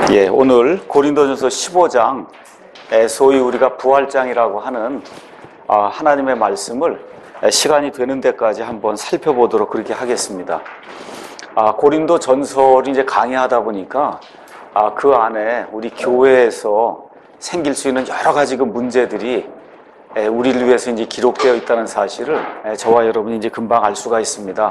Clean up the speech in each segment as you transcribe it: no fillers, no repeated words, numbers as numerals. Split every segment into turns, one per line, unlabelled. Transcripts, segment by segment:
예, 오늘 고린도전서 15장, 소위 우리가 부활장이라고 하는 하나님의 말씀을 시간이 되는 데까지 한번 살펴보도록 그렇게 하겠습니다. 고린도 전설이 이제 강의하다 보니까 그 안에 우리 교회에서 생길 수 있는 여러 가지 그 문제들이 우리를 위해서 이제 기록되어 있다는 사실을 저와 여러분이 이제 금방 알 수가 있습니다.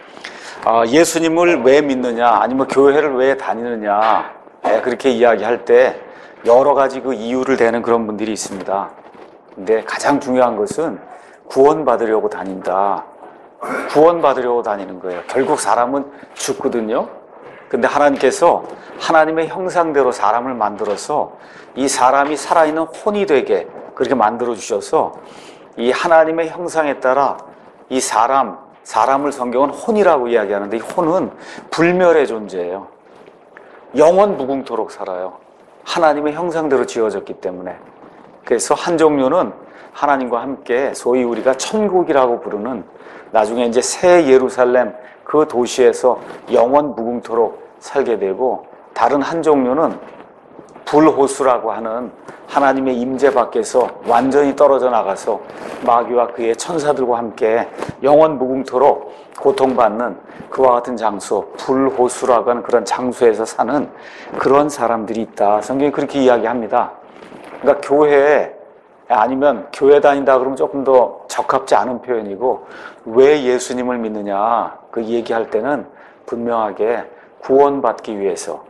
예수님을 왜 믿느냐, 아니면 교회를 왜 다니느냐, 그렇게 이야기할 때 여러 가지 그 이유를 대는 그런 분들이 있습니다. 근데 가장 중요한 것은 구원받으려고 다닌다. 구원받으려고 다니는 거예요. 결국 사람은 죽거든요. 근데 하나님께서 하나님의 형상대로 사람을 만들어서 이 사람이 살아있는 혼이 되게 그렇게 만들어 주셔서 이 하나님의 형상에 따라 이 사람을 성경은 혼이라고 이야기하는데, 이 혼은 불멸의 존재예요. 영원 무궁토록 살아요. 하나님의 형상대로 지어졌기 때문에. 그래서 한 종류는 하나님과 함께 소위 우리가 천국이라고 부르는 나중에 이제 새 예루살렘 그 도시에서 영원 무궁토록 살게 되고, 다른 한 종류는 불호수라고 하는 하나님의 임재 밖에서 완전히 떨어져 나가서 마귀와 그의 천사들과 함께 영원 무궁토록 고통받는 그와 같은 장소, 불호수라고 하는 그런 장소에서 사는 그런 사람들이 있다. 성경이 그렇게 이야기합니다. 그러니까 교회에, 아니면 교회 다닌다 그러면 조금 더 적합지 않은 표현이고, 왜 예수님을 믿느냐 그 얘기할 때는 분명하게 구원받기 위해서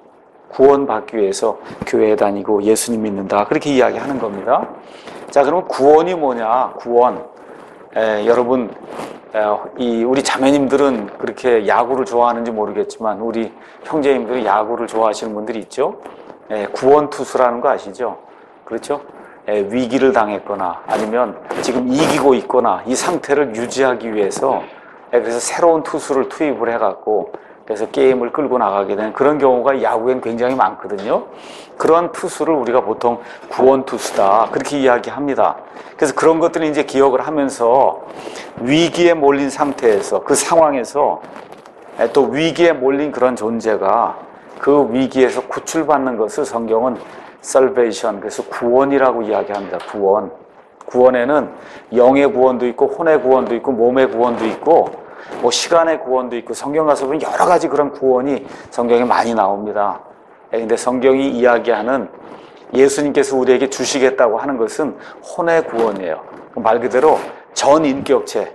교회에 다니고 예수님 믿는다, 그렇게 이야기하는 겁니다. 자, 그러면 구원이 뭐냐? 구원. 여러분, 우리 자매님들은 그렇게 야구를 좋아하는지 모르겠지만 우리 형제님들이 야구를 좋아하시는 분들이 있죠. 구원 투수라는 거 아시죠? 그렇죠? 위기를 당했거나 아니면 지금 이기고 있거나 이 상태를 유지하기 위해서, 그래서 새로운 투수를 투입을 해갖고 그래서 게임을 끌고 나가게 되는 그런 경우가 야구엔 굉장히 많거든요. 그런 투수를 우리가 보통 구원 투수다, 그렇게 이야기합니다. 그래서 그런 것들을 이제 기억을 하면서 위기에 몰린 상태에서, 그 상황에서 또 위기에 몰린 그런 존재가 그 위기에서 구출받는 것을 성경은 salvation, 그래서 구원이라고 이야기합니다. 구원에는 영의 구원도 있고 혼의 구원도 있고 몸의 구원도 있고 뭐 시간의 구원도 있고, 성경 가서 보면 여러 가지 그런 구원이 성경에 많이 나옵니다. 근데 성경이 이야기하는 예수님께서 우리에게 주시겠다고 하는 것은 혼의 구원이에요. 말 그대로 전인격체,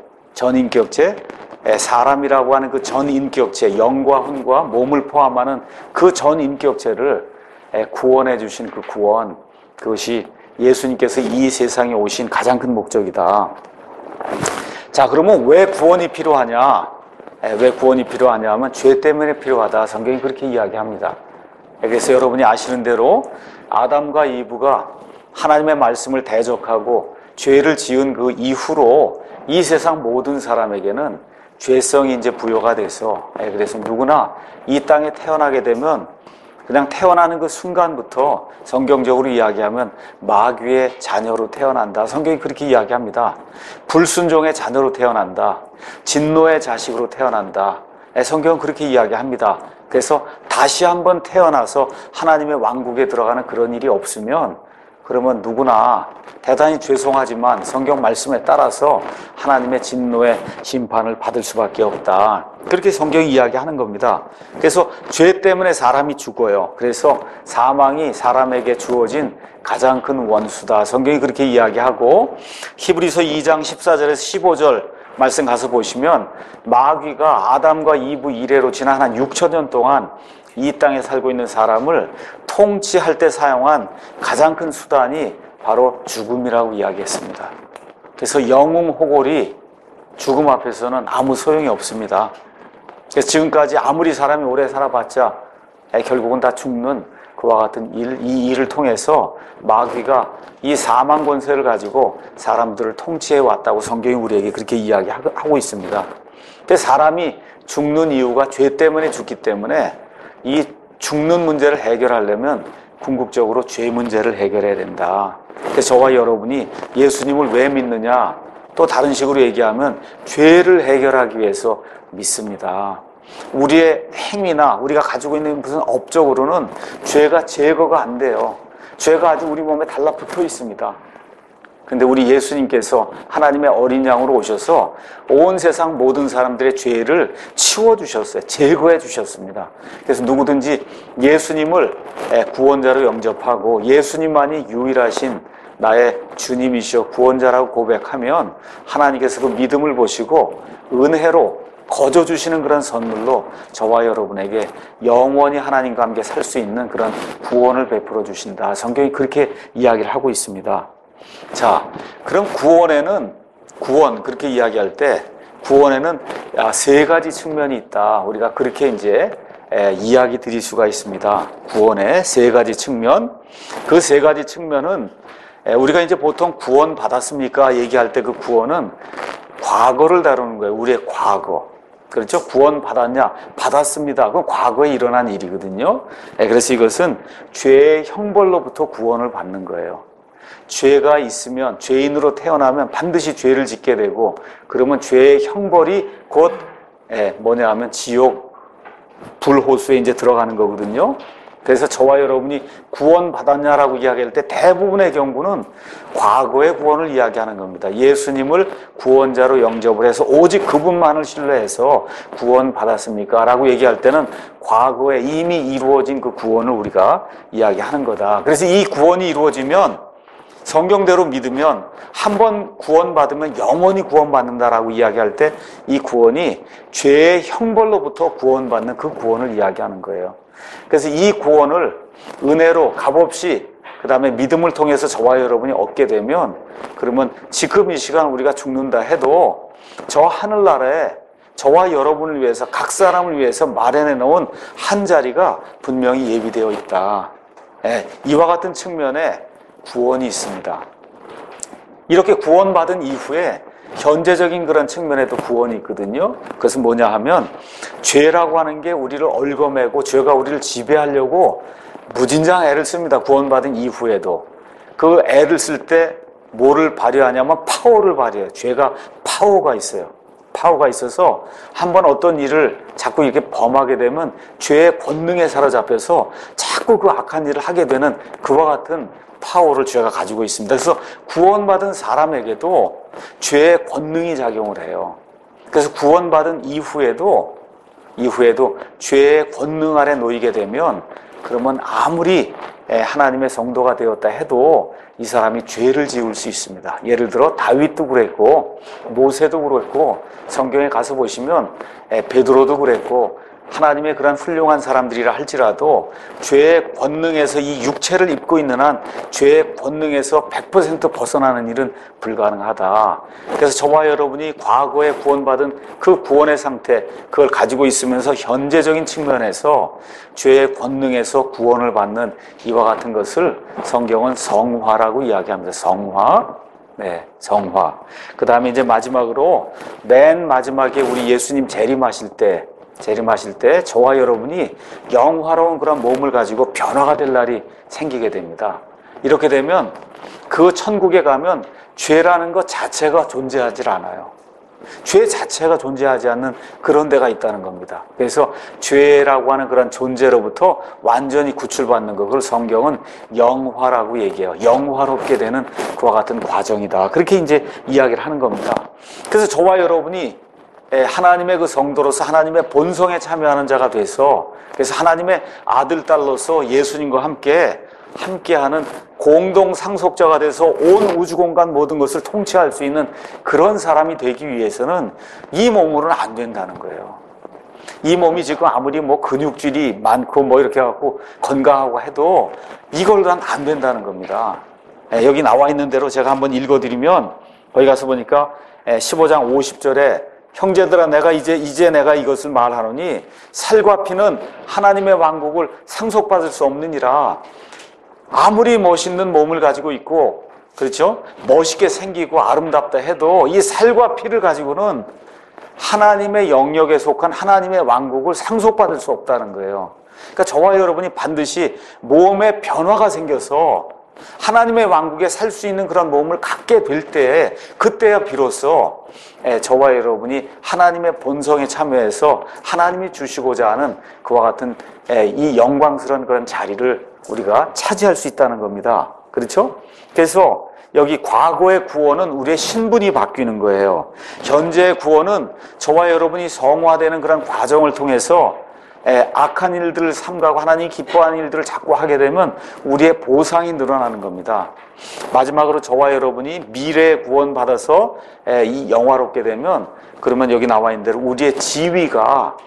사람이라고 하는 그 전인격체, 영과 혼과 몸을 포함하는 그 전인격체를 구원해 주신 그 구원, 그것이 예수님께서 이 세상에 오신 가장 큰 목적이다. 자, 그러면 왜 구원이 필요하냐? 왜 구원이 필요하냐 하면 죄 때문에 필요하다. 성경이 그렇게 이야기합니다. 그래서 여러분이 아시는 대로 아담과 이브가 하나님의 말씀을 대적하고 죄를 지은 그 이후로 이 세상 모든 사람에게는 죄성이 이제 부여가 돼서, 그래서 누구나 이 땅에 태어나게 되면 그냥 태어나는 그 순간부터 성경적으로 이야기하면 마귀의 자녀로 태어난다. 성경이 그렇게 이야기합니다. 불순종의 자녀로 태어난다. 진노의 자식으로 태어난다. 성경은 그렇게 이야기합니다. 그래서 다시 한번 태어나서 하나님의 왕국에 들어가는 그런 일이 없으면, 그러면 누구나 대단히 죄송하지만 성경 말씀에 따라서 하나님의 진노의 심판을 받을 수밖에 없다. 그렇게 성경이 이야기하는 겁니다. 그래서 죄 때문에 사람이 죽어요. 그래서 사망이 사람에게 주어진 가장 큰 원수다. 성경이 그렇게 이야기하고, 히브리서 2장 14절에서 15절 말씀 가서 보시면 마귀가 아담과 이브 이래로 지난 한 6천년 동안 이 땅에 살고 있는 사람을 통치할 때 사용한 가장 큰 수단이 바로 죽음이라고 이야기했습니다. 그래서 영웅호골이 죽음 앞에서는 아무 소용이 없습니다. 그래서 지금까지 아무리 사람이 오래 살아봤자 결국은 다 죽는 그와 같은 이 일을 통해서 마귀가 이 사망 권세를 가지고 사람들을 통치해 왔다고 성경이 우리에게 그렇게 이야기하고 있습니다. 그래서 사람이 죽는 이유가 죄 때문에 죽기 때문에 이 죽는 문제를 해결하려면 궁극적으로 죄 문제를 해결해야 된다. 그래서 저와 여러분이 예수님을 왜 믿느냐? 또 다른 식으로 얘기하면 죄를 해결하기 위해서 믿습니다. 우리의 행위나 우리가 가지고 있는 무슨 업적으로는 죄가 제거가 안 돼요. 죄가 아주 우리 몸에 달라붙어 있습니다. 근데 우리 예수님께서 하나님의 어린 양으로 오셔서 온 세상 모든 사람들의 죄를 치워주셨어요. 제거해 주셨습니다. 그래서 누구든지 예수님을 구원자로 영접하고 예수님만이 유일하신 나의 주님이시여 구원자라고 고백하면 하나님께서 그 믿음을 보시고 은혜로 거저주시는 그런 선물로 저와 여러분에게 영원히 하나님과 함께 살 수 있는 그런 구원을 베풀어 주신다. 성경이 그렇게 이야기를 하고 있습니다. 자, 그럼 구원 그렇게 이야기할 때 구원에는 세 가지 측면이 있다. 우리가 그렇게 이제 이야기 드릴 수가 있습니다. 구원의 세 가지 측면. 그 세 가지 측면은 우리가 이제 보통 구원 받았습니까? 얘기할 때 그 구원은 과거를 다루는 거예요. 우리의 과거. 그렇죠? 구원 받았냐? 받았습니다. 그건 과거에 일어난 일이거든요. 그래서 이것은 죄의 형벌로부터 구원을 받는 거예요. 죄가 있으면 죄인으로 태어나면 반드시 죄를 짓게 되고 그러면 죄의 형벌이 곧 뭐냐 하면 지옥 불호수에 이제 들어가는 거거든요. 그래서 저와 여러분이 구원받았냐라고 이야기할 때 대부분의 경우는 과거의 구원을 이야기하는 겁니다. 예수님을 구원자로 영접을 해서 오직 그분만을 신뢰해서 구원받았습니까? 라고 얘기할 때는 과거에 이미 이루어진 그 구원을 우리가 이야기하는 거다. 그래서 이 구원이 이루어지면 성경대로 믿으면 한 번 구원받으면 영원히 구원받는다라고 이야기할 때 이 구원이 죄의 형벌로부터 구원받는 그 구원을 이야기하는 거예요. 그래서 이 구원을 은혜로 값없이 그 다음에 믿음을 통해서 저와 여러분이 얻게 되면 그러면 지금 이 시간 우리가 죽는다 해도 저 하늘나라에 저와 여러분을 위해서 각 사람을 위해서 마련해 놓은 한 자리가 분명히 예비되어 있다. 이와 같은 측면에 구원이 있습니다. 이렇게 구원받은 이후에 현재적인 그런 측면에도 구원이 있거든요. 그것은 뭐냐 하면 죄라고 하는 게 우리를 얽어매고 죄가 우리를 지배하려고 무진장 애를 씁니다. 구원받은 이후에도. 그 애를 쓸 때 뭐를 발휘하냐면 파워를 발휘해요. 죄가 파워가 있어요. 파워가 있어서 한번 어떤 일을 자꾸 이렇게 범하게 되면 죄의 권능에 사로잡혀서 자꾸 그 악한 일을 하게 되는 그와 같은 파워를 죄가 가지고 있습니다. 그래서 구원받은 사람에게도 죄의 권능이 작용을 해요. 그래서 구원받은 이후에도 죄의 권능 아래 놓이게 되면 그러면 아무리 하나님의 성도가 되었다 해도 이 사람이 죄를 지을 수 있습니다. 예를 들어 다윗도 그랬고 모세도 그랬고 성경에 가서 보시면 베드로도 그랬고 하나님의 그런 훌륭한 사람들이라 할지라도 죄의 권능에서 이 육체를 입고 있는 한 죄의 권능에서 100% 벗어나는 일은 불가능하다. 그래서 저와 여러분이 과거에 구원받은 그 구원의 상태 그걸 가지고 있으면서 현재적인 측면에서 죄의 권능에서 구원을 받는 이와 같은 것을 성경은 성화라고 이야기합니다. 성화. 네, 성화. 그 다음에 이제 마지막으로 맨 마지막에 우리 예수님 재림하실 때 저와 여러분이 영화로운 그런 몸을 가지고 변화가 될 날이 생기게 됩니다. 이렇게 되면 그 천국에 가면 죄라는 것 자체가 존재하지 않아요. 죄 자체가 존재하지 않는 그런 데가 있다는 겁니다. 그래서 죄라고 하는 그런 존재로부터 완전히 구출받는 것, 그걸 성경은 영화라고 얘기해요. 영화롭게 되는 그와 같은 과정이다. 그렇게 이제 이야기를 하는 겁니다. 그래서 저와 여러분이 하나님의 그 성도로서 하나님의 본성에 참여하는 자가 돼서 그래서 하나님의 아들, 딸로서 예수님과 함께하는 공동 상속자가 돼서 온 우주 공간 모든 것을 통치할 수 있는 그런 사람이 되기 위해서는 이 몸으로는 안 된다는 거예요. 이 몸이 지금 아무리 뭐 근육질이 많고 뭐 이렇게 해갖고 건강하고 해도 이걸로는 안 된다는 겁니다. 여기 나와 있는 대로 제가 한번 읽어드리면 거기 가서 보니까 15장 50절에 형제들아 내가 이제 내가 이것을 말하노니 살과 피는 하나님의 왕국을 상속받을 수 없느니라. 아무리 멋있는 몸을 가지고 있고 그렇죠? 멋있게 생기고 아름답다 해도 이 살과 피를 가지고는 하나님의 영역에 속한 하나님의 왕국을 상속받을 수 없다는 거예요. 그러니까 저와 여러분이 반드시 몸에 변화가 생겨서 하나님의 왕국에 살 수 있는 그런 몸을 갖게 될 때, 그때야 비로소 저와 여러분이 하나님의 본성에 참여해서 하나님이 주시고자 하는 그와 같은 이 영광스러운 그런 자리를 우리가 차지할 수 있다는 겁니다. 그렇죠? 그래서 여기 과거의 구원은 우리의 신분이 바뀌는 거예요. 현재의 구원은 저와 여러분이 성화되는 그런 과정을 통해서 악한 일들을 삼가고 하나님이 기뻐하는 일들을 자꾸 하게 되면 우리의 보상이 늘어나는 겁니다. 마지막으로 저와 여러분이 미래에 구원받아서 이 영화롭게 되면, 그러면 여기 나와 있는 대로 우리의 지위가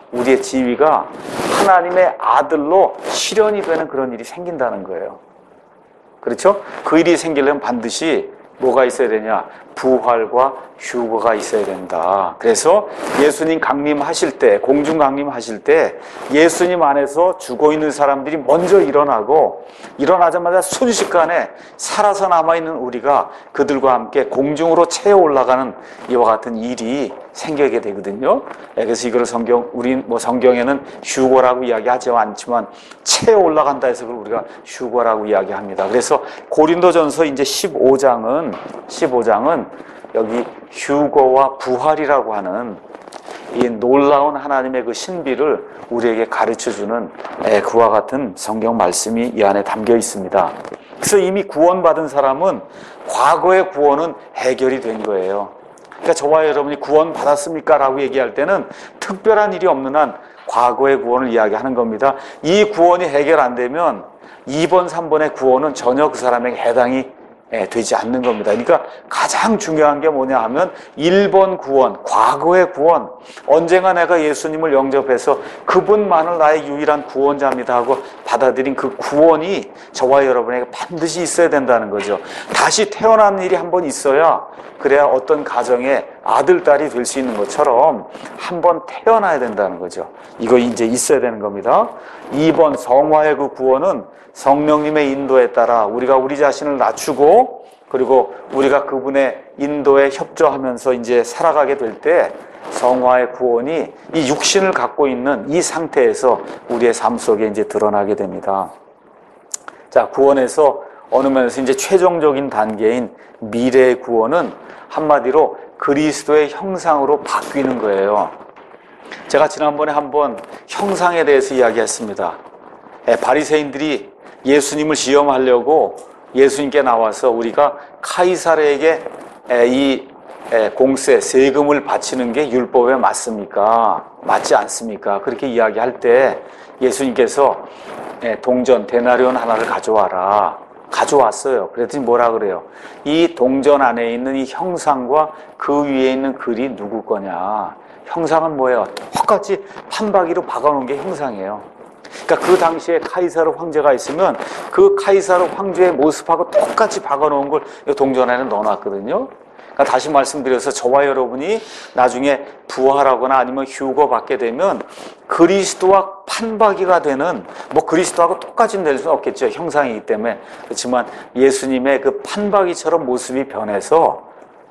하나님의 아들로 실현이 되는 그런 일이 생긴다는 거예요. 그렇죠? 그 일이 생기려면 반드시 뭐가 있어야 되냐? 부활과 휴거가 있어야 된다. 그래서 예수님 강림하실 때, 공중 강림하실 때 예수님 안에서 죽어 있는 사람들이 먼저 일어나고, 일어나자마자 순식간에 살아서 남아있는 우리가 그들과 함께 공중으로 채워 올라가는 이와 같은 일이 생기게 되거든요. 그래서 이걸 우리 성경에는 휴거라고 이야기하지 않지만 채워 올라간다 해서 그걸 우리가 휴거라고 이야기합니다. 그래서 고린도전서 이제 15장은 여기 휴거와 부활이라고 하는 이 놀라운 하나님의 그 신비를 우리에게 가르쳐주는 그와 같은 성경 말씀이 이 안에 담겨 있습니다. 그래서 이미 구원받은 사람은 과거의 구원은 해결이 된 거예요. 그러니까 저와 여러분이 구원받았습니까? 라고 얘기할 때는 특별한 일이 없는 한 과거의 구원을 이야기하는 겁니다. 이 구원이 해결 안 되면 2번, 3번의 구원은 전혀 그 사람에게 해당이 되지 않는 겁니다. 그러니까 가장 중요한 게 뭐냐 하면 1번 구원, 과거의 구원, 언젠가 내가 예수님을 영접해서 그분만을 나의 유일한 구원자입니다 하고 받아들인 그 구원이 저와 여러분에게 반드시 있어야 된다는 거죠. 다시 태어난 일이 한 번 있어야, 그래야 어떤 가정의 아들, 딸이 될 수 있는 것처럼 한 번 태어나야 된다는 거죠. 이거 이제 있어야 되는 겁니다. 2번 성화의 그 구원은 성령님의 인도에 따라 우리가 우리 자신을 낮추고, 그리고 우리가 그분의 인도에 협조하면서 이제 살아가게 될 때 성화의 구원이 이 육신을 갖고 있는 이 상태에서 우리의 삶 속에 이제 드러나게 됩니다. 자, 구원에서 어느 면에서 이제 최종적인 단계인 미래의 구원은 한마디로 그리스도의 형상으로 바뀌는 거예요. 제가 지난번에 한번 형상에 대해서 이야기했습니다. 바리새인들이 예수님을 시험하려고 예수님께 나와서 우리가 카이사르에게 이 공세, 세금을 바치는 게 율법에 맞습니까? 맞지 않습니까? 그렇게 이야기할 때 예수님께서 동전, 데나리온 하나를 가져와라. 가져왔어요. 그랬더니 뭐라 그래요? 이 동전 안에 있는 이 형상과 그 위에 있는 글이 누구 거냐? 형상은 뭐예요? 똑같이 판박이로 박아놓은 게 형상이에요. 그러니까 그 당시에 카이사르 황제가 있으면 그 카이사르 황제의 모습하고 똑같이 박아놓은 걸 동전 안에 넣어놨거든요. 그러니까 다시 말씀드려서 저와 여러분이 나중에 부활하거나 아니면 휴거받게 되면 그리스도와 판박이가 되는, 뭐 그리스도하고 똑같이 될 수는 없겠죠. 형상이기 때문에. 그렇지만 예수님의 그 판박이처럼 모습이 변해서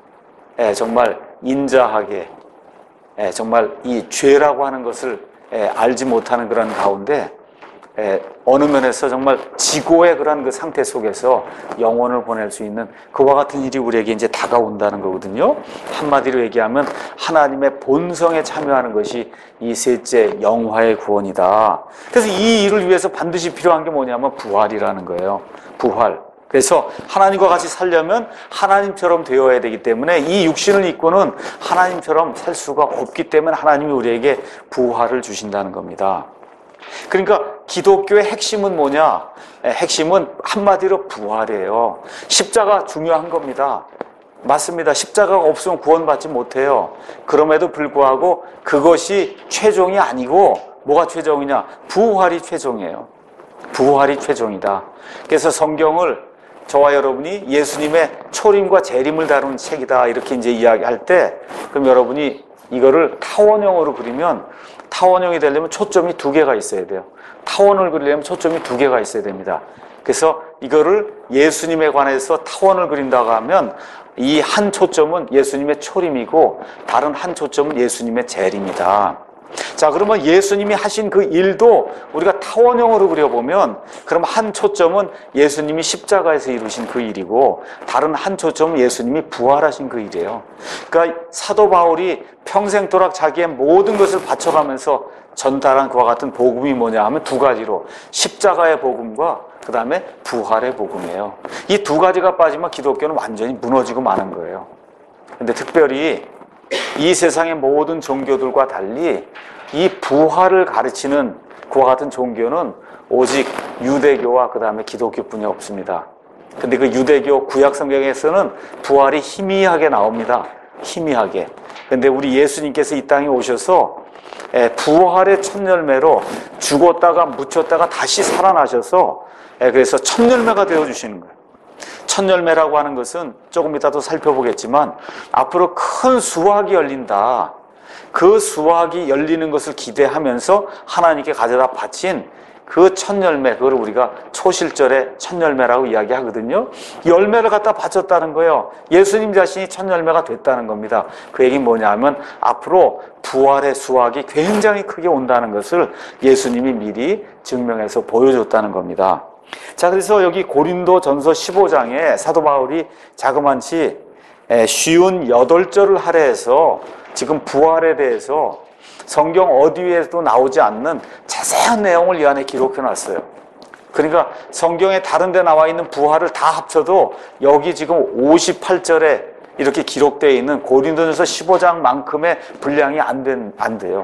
정말 인자하게, 정말 이 죄라고 하는 것을 알지 못하는 그런 가운데 어느 면에서 정말 지고의 그런 그 상태 속에서 영혼을 보낼 수 있는 그와 같은 일이 우리에게 이제 다가온다는 거거든요. 한마디로 얘기하면 하나님의 본성에 참여하는 것이 이 셋째 영화의 구원이다. 그래서 이 일을 위해서 반드시 필요한 게 뭐냐면 부활이라는 거예요. 부활. 그래서 하나님과 같이 살려면 하나님처럼 되어야 되기 때문에 이 육신을 입고는 하나님처럼 살 수가 없기 때문에 하나님이 우리에게 부활을 주신다는 겁니다. 그러니까 기독교의 핵심은 뭐냐? 핵심은 한마디로 부활이에요. 십자가 중요한 겁니다. 맞습니다. 십자가가 없으면 구원받지 못해요. 그럼에도 불구하고 그것이 최종이 아니고 뭐가 최종이냐? 부활이 최종이에요. 부활이 최종이다. 그래서 성경을 저와 여러분이 예수님의 초림과 재림을 다루는 책이다 이렇게 이제 이야기할 때, 그럼 여러분이 이거를 타원형으로 그리면, 타원형이 되려면 초점이 2개가 있어야 돼요. 타원을 그리려면 초점이 2개가 있어야 됩니다. 그래서 이거를 예수님에 관해서 타원을 그린다고 하면 이 한 초점은 예수님의 초림이고 다른 한 초점은 예수님의 재림이다. 자, 그러면 예수님이 하신 그 일도 우리가 타원형으로 그려보면, 그럼 한 초점은 예수님이 십자가에서 이루신 그 일이고, 다른 한 초점은 예수님이 부활하신 그 일이에요. 그러니까 사도 바울이 평생도록 자기의 모든 것을 바쳐가면서 전달한 그와 같은 복음이 뭐냐 하면 두 가지로, 십자가의 복음과 그 다음에 부활의 복음이에요. 이 두 가지가 빠지면 기독교는 완전히 무너지고 마는 거예요. 근데 특별히 이 세상의 모든 종교들과 달리 이 부활을 가르치는 그와 같은 종교는 오직 유대교와 그 다음에 기독교뿐이 없습니다. 근데 그 유대교 구약 성경에서는 부활이 희미하게 나옵니다. 희미하게. 근데 우리 예수님께서 이 땅에 오셔서 부활의 첫 열매로 죽었다가 묻혔다가 다시 살아나셔서 그래서 첫 열매가 되어주시는 거예요. 첫 열매라고 하는 것은 조금 이따 또 살펴보겠지만 앞으로 큰 수확이 열린다. 그 수확이 열리는 것을 기대하면서 하나님께 가져다 바친 그 첫 열매, 그걸 우리가 초실절의 첫 열매라고 이야기하거든요. 열매를 갖다 바쳤다는 거예요. 예수님 자신이 첫 열매가 됐다는 겁니다. 그 얘기는 뭐냐면 앞으로 부활의 수확이 굉장히 크게 온다는 것을 예수님이 미리 증명해서 보여줬다는 겁니다. 자, 그래서 여기 고린도 전서 15장에 사도 바울이 자그만치 쉬운 8절을 할애해서 지금 부활에 대해서 성경 어디에도 나오지 않는 자세한 내용을 이 안에 기록해 놨어요. 그러니까 성경에 다른 데 나와 있는 부활을 다 합쳐도 여기 지금 58절에 이렇게 기록되어 있는 고린도전서 15장만큼의 분량이 안 돼요.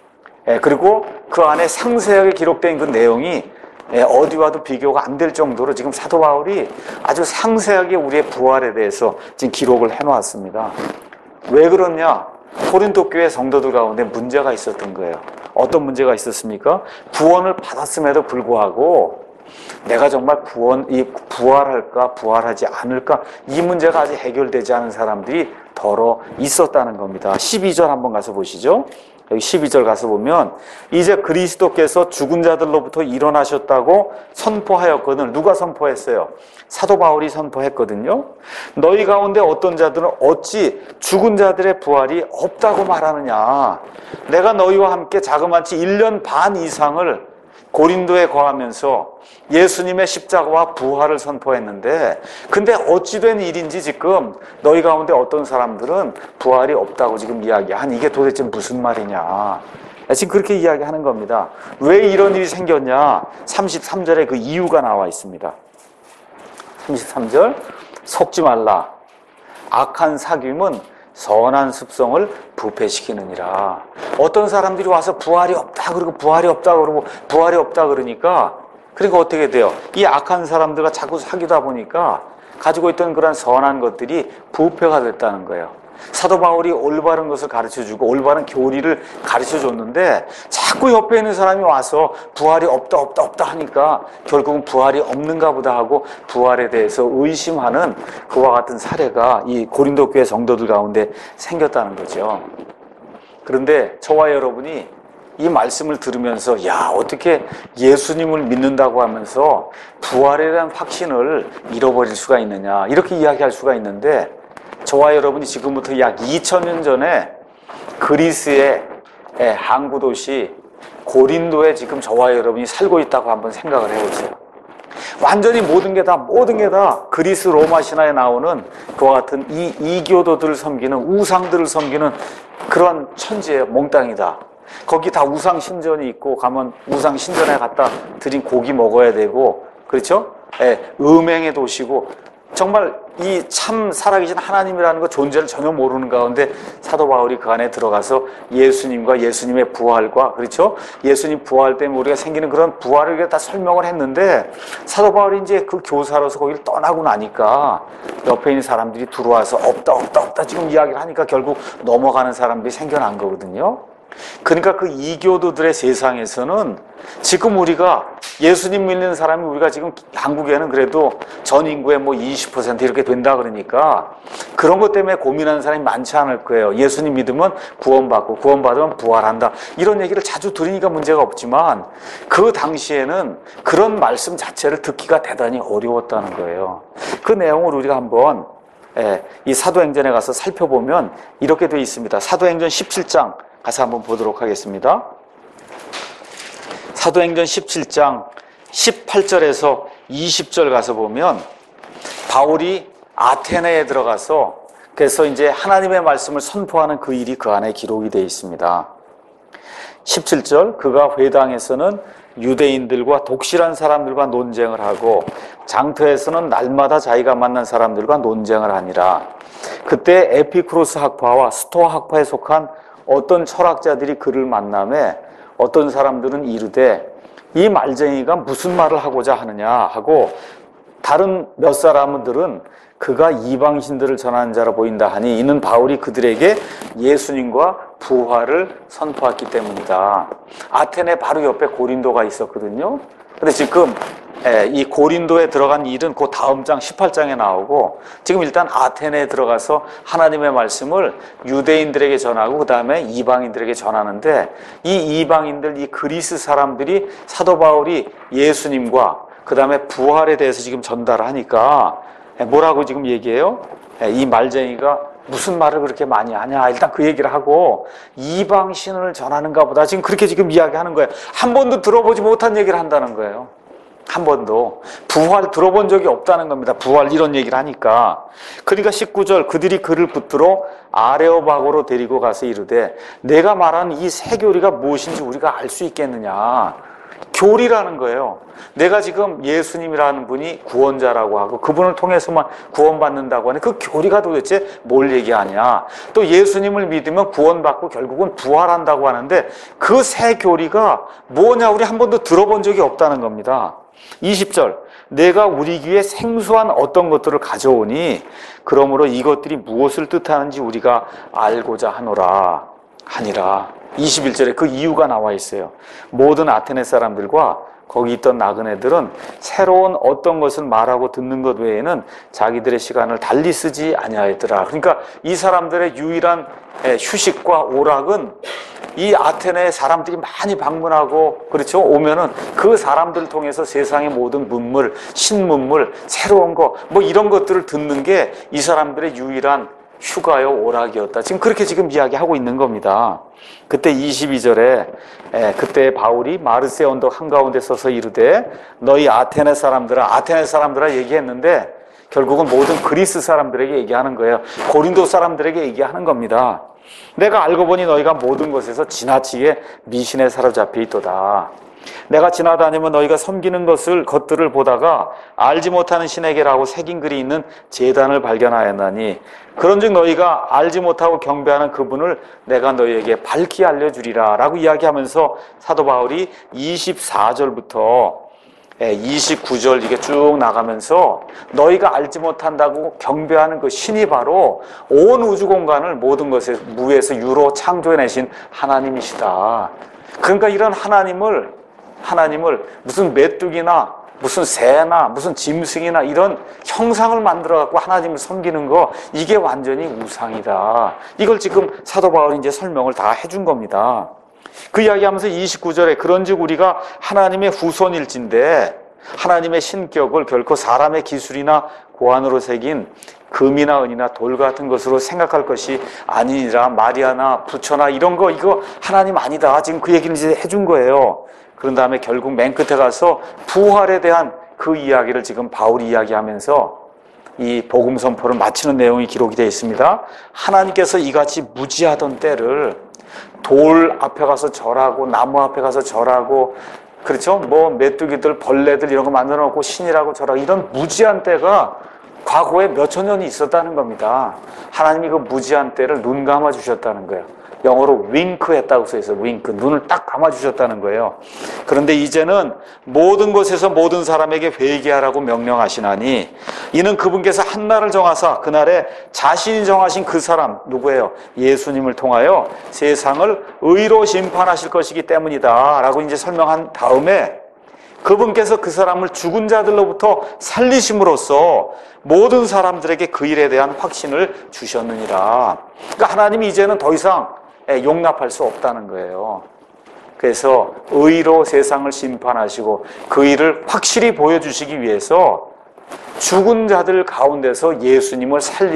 그리고 그 안에 상세하게 기록된 그 내용이 어디와도 비교가 안 될 정도로 지금 사도 바울이 아주 상세하게 우리의 부활에 대해서 지금 기록을 해놓았습니다. 왜 그러냐? 고린도 교회 성도들 가운데 문제가 있었던 거예요. 어떤 문제가 있었습니까? 구원을 받았음에도 불구하고 내가 정말 부활할까 부활하지 않을까, 이 문제가 아직 해결되지 않은 사람들이 더러 있었다는 겁니다. 12절 한번 가서 보시죠. 여기 12절 가서 보면 이제 그리스도께서 죽은 자들로부터 일어나셨다고 선포하였거든. 누가 선포했어요? 사도 바울이 선포했거든요. 너희 가운데 어떤 자들은 어찌 죽은 자들의 부활이 없다고 말하느냐. 내가 너희와 함께 자그마치 1년 반 이상을 고린도에 거하면서 예수님의 십자가와 부활을 선포했는데, 근데 어찌 된 일인지 지금 너희 가운데 어떤 사람들은 부활이 없다고 지금 이야기한, 이게 도대체 무슨 말이냐. 지금 그렇게 이야기하는 겁니다. 왜 이런 일이 생겼냐? 33절에 그 이유가 나와 있습니다. 33절, 속지 말라. 악한 사귐은 선한 습성을 부패시키느니라. 어떤 사람들이 와서 부활이 없다 그러고 부활이 없다 그러고 부활이 없다 그러니까, 그러니까 어떻게 돼요? 이 악한 사람들과 자꾸 사귀다 보니까 가지고 있던 그런 선한 것들이 부패가 됐다는 거예요. 사도 바울이 올바른 것을 가르쳐주고 올바른 교리를 가르쳐줬는데 자꾸 옆에 있는 사람이 와서 부활이 없다 하니까 결국은 부활이 없는가 보다 하고 부활에 대해서 의심하는 그와 같은 사례가 이 고린도 교회 성도들 가운데 생겼다는 거죠. 그런데 저와 여러분이 이 말씀을 들으면서 야, 어떻게 예수님을 믿는다고 하면서 부활에 대한 확신을 잃어버릴 수가 있느냐, 이렇게 이야기할 수가 있는데, 저와 여러분이 지금부터 약 2000년 전에 그리스의 항구 도시 고린도에 지금 저와 여러분이 살고 있다고 한번 생각을 해보세요. 완전히 모든 게 다 그리스 로마 신화에 나오는 그와 같은 이 이교도들을 섬기는, 우상들을 섬기는 그런 천지예요. 몽땅이다. 거기 다 우상 신전이 있고, 가면 우상 신전에 갖다 드린 고기 먹어야 되고, 그렇죠? 음행의 도시고, 정말 이 참 살아계신 하나님이라는 그 존재를 전혀 모르는 가운데 사도 바울이 그 안에 들어가서 예수님과 예수님의 부활과, 그렇죠? 예수님 부활 때문에 우리가 생기는 그런 부활을 다 설명을 했는데, 사도 바울이 이제 그 교사로서 거기를 떠나고 나니까 옆에 있는 사람들이 들어와서 없다 지금 이야기를 하니까 결국 넘어가는 사람들이 생겨난 거거든요. 그러니까 그 이교도들의 세상에서는 지금 우리가 예수님 믿는 사람이, 우리가 지금 한국에는 그래도 전 인구의 뭐 20% 이렇게 된다 그러니까 그런 것 때문에 고민하는 사람이 많지 않을 거예요. 예수님 믿으면 구원받고 구원받으면 부활한다, 이런 얘기를 자주 들으니까 문제가 없지만 그 당시에는 그런 말씀 자체를 듣기가 대단히 어려웠다는 거예요. 그 내용을 우리가 한번 이 사도행전에 가서 살펴보면 이렇게 되어 있습니다. 사도행전 17장 가서 한번 보도록 하겠습니다. 사도행전 17장 18절에서 20절 가서 보면 바울이 아테네에 들어가서 그래서 이제 하나님의 말씀을 선포하는 그 일이 그 안에 기록이 되어 있습니다. 17절, 그가 회당에서는 유대인들과 독실한 사람들과 논쟁을 하고 장터에서는 날마다 자기가 만난 사람들과 논쟁을 하니라. 그때 에피쿠로스 학파와 스토아 학파에 속한 어떤 철학자들이 그를 만남에 어떤 사람들은 이르되 이 말쟁이가 무슨 말을 하고자 하느냐 하고 다른 몇 사람들은 그가 이방신들을 전하는 자로 보인다 하니 이는 바울이 그들에게 예수님과 부활을 선포했기 때문이다. 아테네 바로 옆에 고린도가 있었거든요. 근데 지금 이 고린도에 들어간 일은 그 다음 장 18장에 나오고 지금 일단 아테네에 들어가서 하나님의 말씀을 유대인들에게 전하고 그 다음에 이방인들에게 전하는데 이 이방인들, 이 그리스 사람들이 사도 바울이 예수님과 그 다음에 부활에 대해서 지금 전달을 하니까 뭐라고 지금 얘기해요? 이 말쟁이가 무슨 말을 그렇게 많이 하냐. 일단 그 얘기를 하고 이방신을 전하는가 보다. 지금 그렇게 지금 이야기하는 거예요. 한 번도 들어보지 못한 얘기를 한다는 거예요. 한 번도. 부활 들어본 적이 없다는 겁니다. 부활 이런 얘기를 하니까. 그러니까 19절 그들이 그를 붙들어 아레오바고로 데리고 가서 이르되 내가 말하는 이 새 교리가 무엇인지 우리가 알 수 있겠느냐. 교리라는 거예요. 내가 지금 예수님이라는 분이 구원자라고 하고 그분을 통해서만 구원받는다고 하는 그 교리가 도대체 뭘 얘기하냐. 또 예수님을 믿으면 구원받고 결국은 부활한다고 하는데 그 새 교리가 뭐냐 우리 한 번도 들어본 적이 없다는 겁니다. 20절 내가 우리 귀에 생소한 어떤 것들을 가져오니 그러므로 이것들이 무엇을 뜻하는지 우리가 알고자 하니라. 21절에 그 이유가 나와 있어요. 모든 아테네 사람들과 거기 있던 나그네들은 새로운 어떤 것을 말하고 듣는 것 외에는 자기들의 시간을 달리 쓰지 아니하였더라. 그러니까 이 사람들의 유일한 휴식과 오락은 이 아테네 사람들이 많이 방문하고 그렇죠 오면은 그 사람들을 통해서 세상의 모든 문물, 신문물, 새로운 거 뭐 이런 것들을 듣는 게 이 사람들의 유일한 휴가요 오락이었다. 지금 그렇게 지금 이야기하고 있는 겁니다. 그때 22절에 그때 바울이 마르세 언덕 한가운데 서서 이르되 너희 아테네 사람들아 얘기했는데 결국은 모든 그리스 사람들에게 얘기하는 거예요. 고린도 사람들에게 얘기하는 겁니다. 내가 알고 보니 너희가 모든 것에서 지나치게 미신에 사로잡혀 있도다. 내가 지나다니면 너희가 섬기는 것들을 보다가 알지 못하는 신에게라고 새긴 글이 있는 제단을 발견하였나니 그런즉 너희가 알지 못하고 경배하는 그분을 내가 너희에게 밝히 알려주리라 라고 이야기하면서 사도 바울이 24절부터 29절 이게 쭉 나가면서 너희가 알지 못한다고 경배하는 그 신이 바로 온 우주 공간을 모든 것에 무에서 유로 창조해내신 하나님이시다. 그러니까 이런 하나님을 무슨 메뚜기나 무슨 새나 무슨 짐승이나 이런 형상을 만들어 갖고 하나님을 섬기는 거 이게 완전히 우상이다. 이걸 지금 사도 바울이 이제 설명을 다 해준 겁니다. 그 이야기하면서 29절에 그런즉 우리가 하나님의 후손일진데 하나님의 신격을 결코 사람의 기술이나 고안으로 새긴 금이나 은이나 돌 같은 것으로 생각할 것이 아니니라. 마리아나 부처나 이런 거 이거 하나님 아니다. 지금 그 얘기를 이제 해준 거예요. 그런 다음에 결국 맨 끝에 가서 부활에 대한 그 이야기를 지금 바울이 이야기하면서 이 복음 선포를 마치는 내용이 기록이 되어 있습니다. 하나님께서 이같이 무지하던 때를 돌 앞에 가서 절하고 나무 앞에 가서 절하고 그렇죠? 뭐 메뚜기들 벌레들 이런 거 만들어 놓고 신이라고 절하고 이런 무지한 때가 과거에 몇천 년이 있었다는 겁니다. 하나님이 그 무지한 때를 눈 감아 주셨다는 거예요. 영어로 윙크 했다고 써있어요. 윙크. 눈을 딱 감아주셨다는 거예요. 그런데 이제는 모든 곳에서 모든 사람에게 회개하라고 명령하시나니 이는 그분께서 한 날을 정하사 그날에 자신이 정하신 그 사람 누구예요? 예수님을 통하여 세상을 의로 심판하실 것이기 때문이다 라고 이제 설명한 다음에 그분께서 그 사람을 죽은 자들로부터 살리심으로써 모든 사람들에게 그 일에 대한 확신을 주셨느니라. 그러니까 하나님이 이제는 더 이상 용납할 수 없다는 거예요. 그래서 의로 세상을 심판하시고 그 일을 확실히 보여주시기 위해서 죽은 자들 가운데서 예수님을 살리는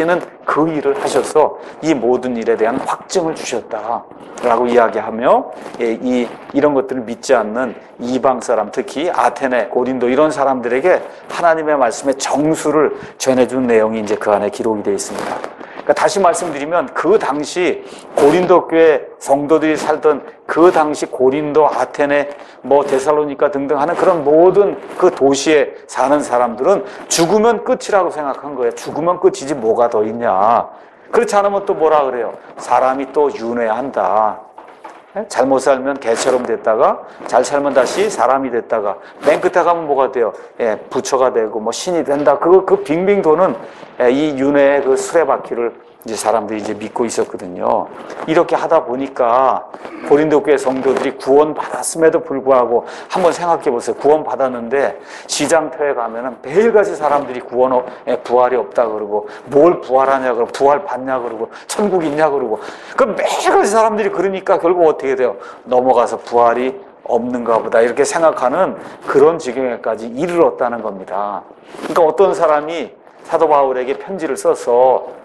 그 일을 하셔서 이 모든 일에 대한 확증을 주셨다라고 이야기하며 이런 것들을 믿지 않는 이방 사람, 특히 아테네, 고린도 이런 사람들에게 하나님의 말씀의 정수를 전해준 내용이 이제 그 안에 기록이 되어 있습니다. 그러니까 다시 말씀드리면 그 당시 고린도 교회 성도들이 살던 그 당시 고린도, 아테네, 데살로니가 등등 하는 그런 모든 그 도시에 사는 사람들은 죽으면 끝이라고 생각한 거예요. 죽으면 끝이지 뭐가 더 있냐. 그렇지 않으면 또 뭐라 그래요? 사람이 또 윤회해야 한다. 잘못 살면 개처럼 됐다가 잘 살면 다시 사람이 됐다가 맨 끝에 가면 뭐가 돼요? 부처가 되고 신이 된다. 그 빙빙 도는 이 윤회의 그 수레바퀴를 이제 사람들이 이제 믿고 있었거든요. 이렇게 하다 보니까 고린도 교회 성도들이 구원 받았음에도 불구하고 한번 생각해 보세요. 구원 받았는데 시장터에 가면은 매일같이 사람들이 부활이 없다 그러고 뭘 부활하냐 그러고 부활 받냐 그러고 천국 있냐 그러고 그 매일같이 사람들이 그러니까 결국 어떻게 돼요? 넘어가서 부활이 없는가 보다 이렇게 생각하는 그런 지경에까지 이르렀다는 겁니다. 그러니까 어떤 사람이 사도 바울에게 편지를 써서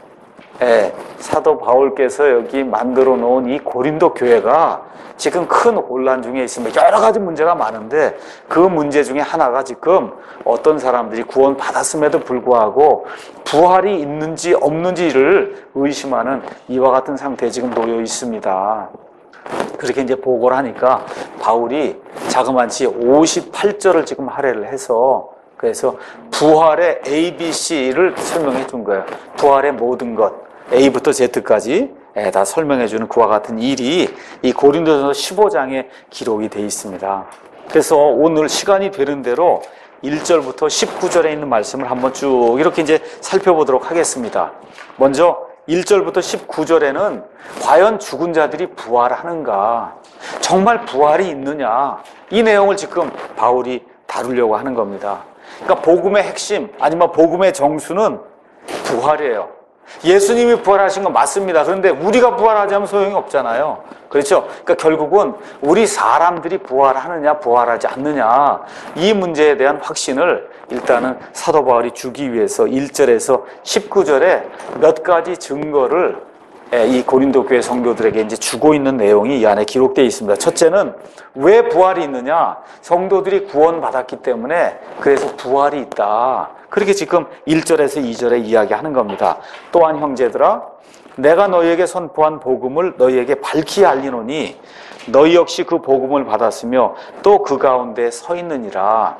사도 바울께서 여기 만들어 놓은 이 고린도 교회가 지금 큰 혼란 중에 있습니다. 여러 가지 문제가 많은데 그 문제 중에 하나가 지금 어떤 사람들이 구원 받았음에도 불구하고 부활이 있는지 없는지를 의심하는 이와 같은 상태에 지금 놓여 있습니다. 그렇게 이제 보고를 하니까 바울이 자그마치 58절을 지금 할애를 해서 그래서 부활의 ABC를 설명해 준 거예요. 부활의 모든 것, A부터 Z까지 다 설명해 주는 그와 같은 일이 이 고린도전서 15장에 기록이 되어 있습니다. 그래서 오늘 시간이 되는 대로 1절부터 19절에 있는 말씀을 한번 쭉 이렇게 이제 살펴보도록 하겠습니다. 먼저 1절부터 19절에는 과연 죽은 자들이 부활하는가? 정말 부활이 있느냐? 이 내용을 지금 바울이 다루려고 하는 겁니다. 그러니까 복음의 핵심 아니면 복음의 정수는 부활이에요. 예수님이 부활하신 건 맞습니다. 그런데 우리가 부활하지 않으면 소용이 없잖아요. 그렇죠? 그러니까 결국은 우리 사람들이 부활하느냐 부활하지 않느냐 이 문제에 대한 확신을 일단은 사도 바울이 주기 위해서 1절에서 19절에 몇 가지 증거를 이 고린도 교회 성도들에게 이제 주고 있는 내용이 이 안에 기록되어 있습니다. 첫째는 왜 부활이 있느냐? 성도들이 구원받았기 때문에 그래서 부활이 있다. 그렇게 지금 1절에서 2절에 이야기하는 겁니다. 또한 형제들아 내가 너희에게 선포한 복음을 너희에게 밝히 알리노니 너희 역시 그 복음을 받았으며 또 그 가운데 서 있느니라.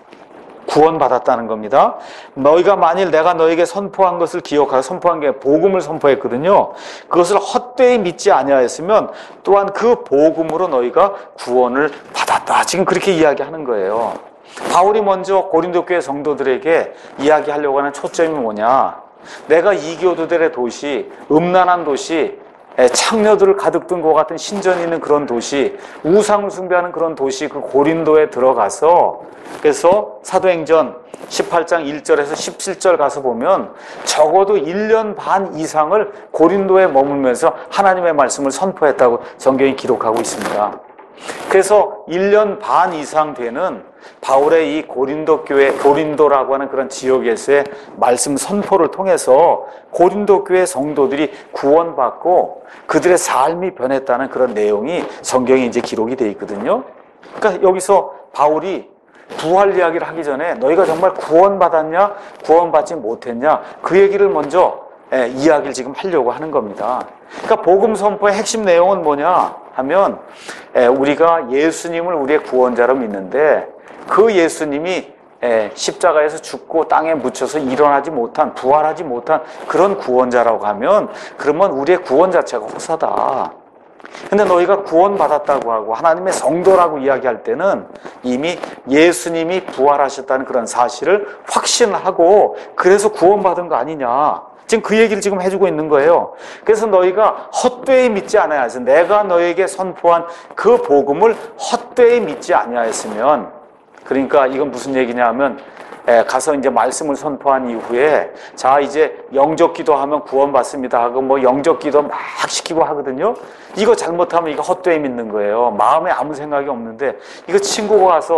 구원받았다는 겁니다. 너희가 만일 내가 너에게 선포한 것을 기억하라. 선포한 게 복음을 선포했거든요. 그것을 헛되이 믿지 아니하였으면 또한 그 복음으로 너희가 구원을 받았다. 지금 그렇게 이야기하는 거예요. 바울이 먼저 고린도 교회 성도들에게 이야기하려고 하는 초점이 뭐냐? 내가 이교도들의 도시, 음란한 도시, 창녀들을 가득 둔 것 같은 신전이 있는 그런 도시, 우상을 숭배하는 그런 도시, 그 고린도에 들어가서 그래서 사도행전 18장 1절에서 17절 가서 보면 적어도 1년 반 이상을 고린도에 머물면서 하나님의 말씀을 선포했다고 성경이 기록하고 있습니다. 그래서 1년 반 이상 되는 바울의 이 고린도 교회, 고린도라고 하는 그런 지역에서의 말씀 선포를 통해서 고린도 교회 성도들이 구원받고 그들의 삶이 변했다는 그런 내용이 성경에 이제 기록이 되어 있거든요. 그러니까 여기서 바울이 부활 이야기를 하기 전에 너희가 정말 구원받았냐, 구원받지 못했냐 그 얘기를 먼저 이야기를 지금 하려고 하는 겁니다. 그러니까 복음 선포의 핵심 내용은 뭐냐 하면 우리가 예수님을 우리의 구원자로 믿는데 그 예수님이 십자가에서 죽고 땅에 묻혀서 일어나지 못한, 부활하지 못한 그런 구원자라고 하면 그러면 우리의 구원 자체가 허사다. 근데 너희가 구원받았다고 하고 하나님의 성도라고 이야기할 때는 이미 예수님이 부활하셨다는 그런 사실을 확신하고 그래서 구원받은 거 아니냐. 지금 그 얘기를 지금 해주고 있는 거예요. 그래서 너희가 헛되이 믿지 아니하였으면 내가 너에게 선포한 그 복음을 헛되이 믿지 아니하였으면 그러니까 이건 무슨 얘기냐 하면 가서 이제 말씀을 선포한 이후에 자 이제 영접 기도하면 구원받습니다 하고 뭐 영접 기도 막 시키고 하거든요. 이거 잘못하면 이거 헛되이 믿는 거예요. 마음에 아무 생각이 없는데 이거 친구가 와서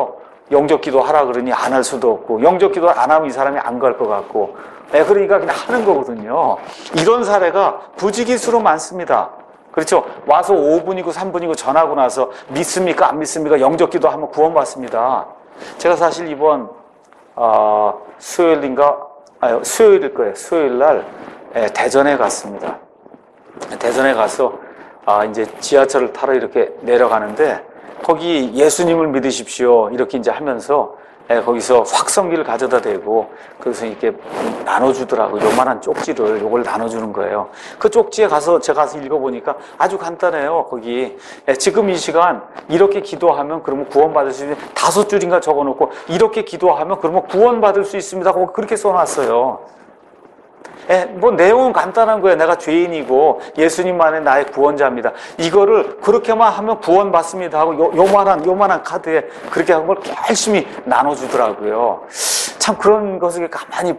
영접 기도 하라 그러니 안 할 수도 없고, 영접 기도 안 하면 이 사람이 안 갈 것 같고, 그러니까 그냥 하는 거거든요. 이런 사례가 부지기수로 많습니다. 그렇죠? 와서 5분이고 3분이고 전하고 나서 믿습니까? 안 믿습니까? 영접 기도 하면 구원받습니다. 제가 사실 이번 수요일일 거예요. 수요일 날 대전에 갔습니다. 대전에 가서 이제 지하철을 타러 이렇게 내려가는데 거기 예수님을 믿으십시오 이렇게 이제 하면서 거기서 확성기를 가져다 대고 그래서 이렇게 나눠주더라고요. 요만한 쪽지를 요걸 나눠주는 거예요. 그 쪽지에 가서 제가 가서 읽어보니까 아주 간단해요. 거기 지금 이 시간 이렇게 기도하면 그러면 구원받을 수 있는 5줄인가 적어놓고 이렇게 기도하면 그러면 구원받을 수 있습니다 하고 그렇게 써놨어요. 뭐 내용은 간단한 거예요. 내가 죄인이고 예수님만이 나의 구원자입니다. 이거를 그렇게만 하면 구원받습니다 하고 요만한 카드에 그렇게 한 걸 열심히 나눠주더라고요. 참 그런 것을 가만히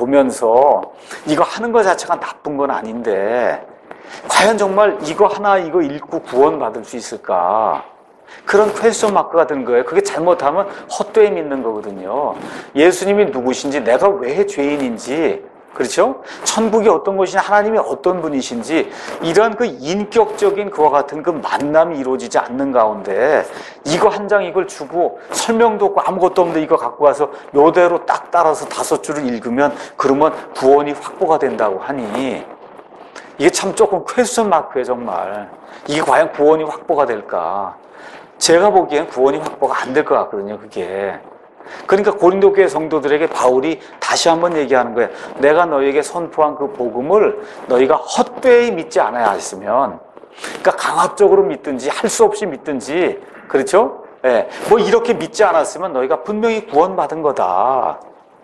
보면서 이거 하는 것 자체가 나쁜 건 아닌데 과연 정말 이거 읽고 구원받을 수 있을까? 그런 퀘스천 마크가 든 거예요. 그게 잘못하면 헛되이 믿는 거거든요. 예수님이 누구신지, 내가 왜 죄인인지, 그렇죠? 천국이 어떤 것이냐, 하나님이 어떤 분이신지, 이런 그 인격적인 그와 같은 그 만남이 이루어지지 않는 가운데 이거 한 장 이걸 주고 설명도 없고 아무것도 없는데 이거 갖고 가서 요대로 딱 따라서 5줄을 읽으면 그러면 구원이 확보가 된다고 하니 이게 참 조금 퀘스천 마크예요. 정말 이게 과연 구원이 확보가 될까? 제가 보기엔 구원이 확보가 안 될 것 같거든요. 그게. 그러니까 고린도 교회 성도들에게 바울이 다시 한번 얘기하는 거예요. 내가 너에게 선포한 그 복음을 너희가 헛되이 믿지 않아야 했으면, 그러니까 강압적으로 믿든지 할 수 없이 믿든지, 그렇죠? 뭐 이렇게 믿지 않았으면 너희가 분명히 구원받은 거다.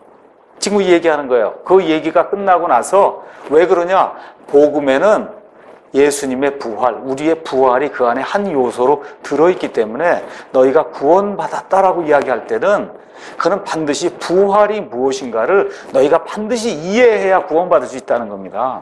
지금 이 얘기하는 거예요. 그 얘기가 끝나고 나서 왜 그러냐? 복음에는 예수님의 부활, 우리의 부활이 그 안에 한 요소로 들어있기 때문에 너희가 구원받았다라고 이야기할 때는 그는 반드시 부활이 무엇인가를 너희가 반드시 이해해야 구원받을 수 있다는 겁니다.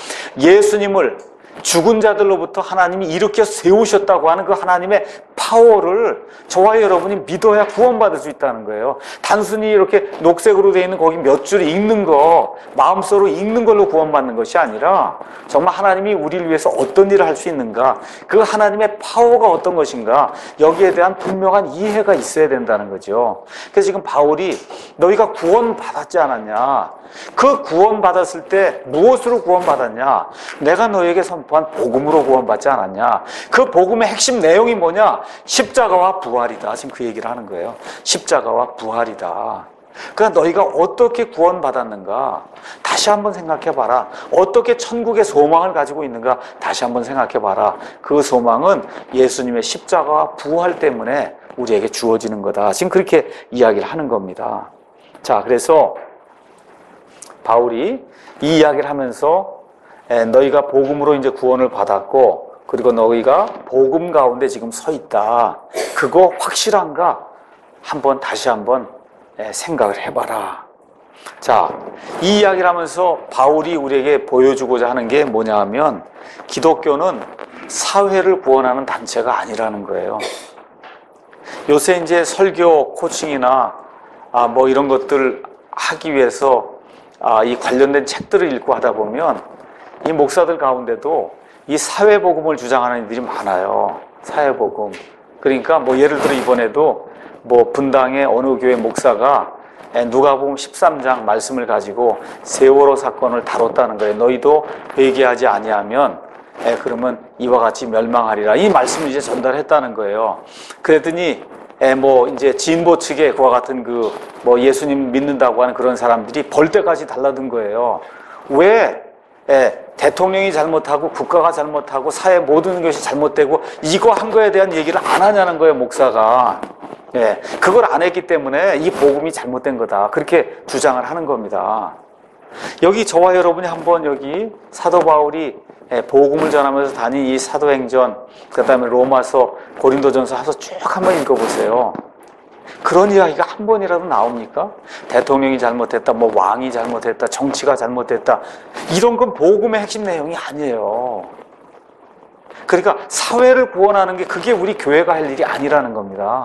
예수님을 죽은 자들로부터 하나님이 일으켜 세우셨다고 하는 그 하나님의 파워를 저와 여러분이 믿어야 구원받을 수 있다는 거예요. 단순히 이렇게 녹색으로 되어 있는 거기 몇 줄 읽는 거, 마음속으로 읽는 걸로 구원받는 것이 아니라 정말 하나님이 우리를 위해서 어떤 일을 할 수 있는가, 그 하나님의 파워가 어떤 것인가, 여기에 대한 분명한 이해가 있어야 된다는 거죠. 그래서 지금 바울이 너희가 구원받았지 않았냐, 그 구원받았을 때 무엇으로 구원받았냐, 내가 너에게 선포한 복음으로 구원받지 않았냐, 그 복음의 핵심 내용이 뭐냐, 십자가와 부활이다. 지금 그 얘기를 하는 거예요. 십자가와 부활이다. 그러니까 너희가 어떻게 구원받았는가 다시 한번 생각해봐라. 어떻게 천국의 소망을 가지고 있는가 다시 한번 생각해봐라. 그 소망은 예수님의 십자가와 부활 때문에 우리에게 주어지는 거다. 지금 그렇게 이야기를 하는 겁니다. 자, 그래서 바울이 이 이야기를 하면서 너희가 복음으로 이제 구원을 받았고, 그리고 너희가 복음 가운데 지금 서 있다. 그거 확실한가? 다시 한번 생각을 해봐라. 자, 이 이야기를 하면서 바울이 우리에게 보여주고자 하는 게 뭐냐 하면, 기독교는 사회를 구원하는 단체가 아니라는 거예요. 요새 이제 설교 코칭이나 뭐 이런 것들 하기 위해서 이 관련된 책들을 읽고 하다 보면 이 목사들 가운데도 이 사회복음을 주장하는 이들이 많아요. 사회복음. 그러니까 뭐 예를 들어 이번에도 뭐 분당의 어느 교회 목사가 누가복음 13장 말씀을 가지고 세월호 사건을 다뤘다는 거예요. 너희도 회개하지 아니하면 그러면 이와 같이 멸망하리라. 이 말씀을 이제 전달했다는 거예요. 그랬더니 뭐 이제 진보 측의 그와 같은 그 뭐 예수님 믿는다고 하는 그런 사람들이 벌떼까지 달라든 거예요. 왜? 대통령이 잘못하고 국가가 잘못하고 사회 모든 것이 잘못되고 이거 한 거에 대한 얘기를 안 하냐는 거예요, 목사가. 그걸 안 했기 때문에 이 복음이 잘못된 거다. 그렇게 주장을 하는 겁니다. 여기 저와 여러분이 한번 여기 사도 바울이 복음을 전하면서 다닌 이 사도행전, 그 다음에 로마서, 고린도전서 해서 쭉 한번 읽어보세요. 그런 이야기가 한 번이라도 나옵니까? 대통령이 잘못했다, 뭐 왕이 잘못했다, 정치가 잘못했다, 이런 건 복음의 핵심 내용이 아니에요. 그러니까 사회를 구원하는 게 그게 우리 교회가 할 일이 아니라는 겁니다.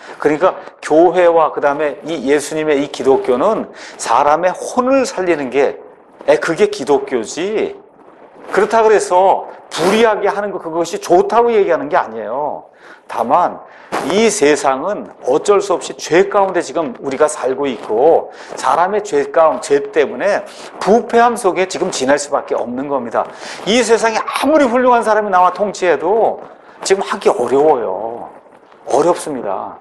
그러니까 교회와 그 다음에 이 예수님의 이 기독교는 사람의 혼을 살리는 게 그게 기독교지. 그렇다 그래서 불의하게 하는 것 그것이 좋다고 얘기하는 게 아니에요. 다만 이 세상은 어쩔 수 없이 죄 가운데 지금 우리가 살고 있고 사람의 죄 때문에 부패함 속에 지금 지낼 수밖에 없는 겁니다. 이 세상에 아무리 훌륭한 사람이 나와 통치해도 지금 하기 어려워요. 어렵습니다.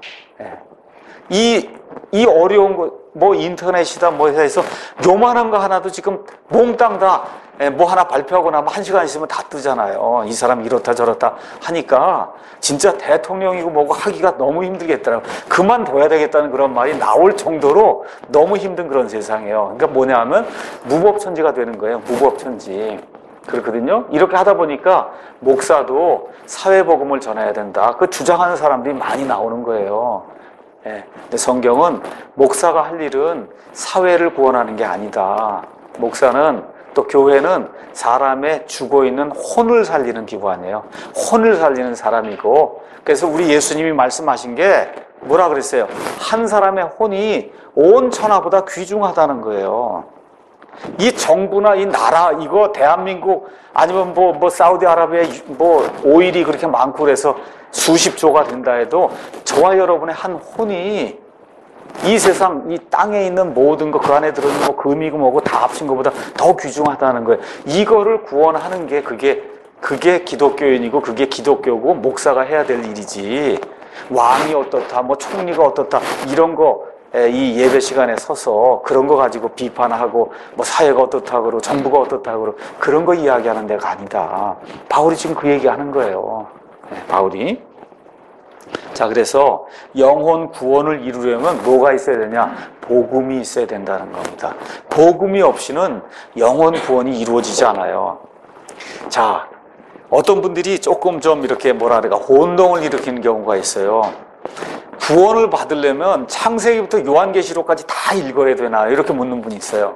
이 어려운 거, 뭐 인터넷이다 뭐 해서 요만한 거 하나도 지금 몽땅 다 뭐 하나 발표하고 나면 1시간 있으면 다 뜨잖아요. 이 사람 이렇다 저렇다 하니까 진짜 대통령이고 뭐고 하기가 너무 힘들겠더라고요. 그만둬야 되겠다는 그런 말이 나올 정도로 너무 힘든 그런 세상이에요. 그러니까 뭐냐 하면 무법천지가 되는 거예요. 무법천지. 그렇거든요. 이렇게 하다 보니까 목사도 사회복음을 전해야 된다. 그 주장하는 사람들이 많이 나오는 거예요. 근데 성경은 목사가 할 일은 사회를 구원하는 게 아니다. 목사는 또 교회는 사람의 죽어있는 혼을 살리는 기관이에요. 혼을 살리는 사람이고, 그래서 우리 예수님이 말씀하신 게 뭐라 그랬어요? 한 사람의 혼이 온 천하보다 귀중하다는 거예요. 이 정부나 이 나라, 이거 대한민국 아니면 뭐 사우디아라비아에 뭐 오일이 그렇게 많고 그래서 수십조가 된다 해도 저와 여러분의 한 혼이 이 세상, 이 땅에 있는 모든 거, 그 안에 들어있는 거, 금이고 뭐고 다 합친 것보다 더 귀중하다는 거예요. 이거를 구원하는 게 그게 기독교인이고 그게 기독교고 목사가 해야 될 일이지. 왕이 어떻다, 뭐 총리가 어떻다, 이런 거, 이 예배 시간에 서서 그런 거 가지고 비판하고 뭐 사회가 어떻다 그러고 정부가 어떻다 그러고 그런 거 이야기하는 데가 아니다. 바울이 지금 그 얘기하는 거예요. 바울이. 자, 그래서 영혼 구원을 이루려면 뭐가 있어야 되냐? 복음이 있어야 된다는 겁니다. 복음이 없이는 영혼 구원이 이루어지지 않아요. 자, 어떤 분들이 조금 좀 이렇게 뭐라 그럴까 혼동을 일으키는 경우가 있어요. 구원을 받으려면 창세기부터 요한계시록까지 다 읽어야 되나 이렇게 묻는 분이 있어요.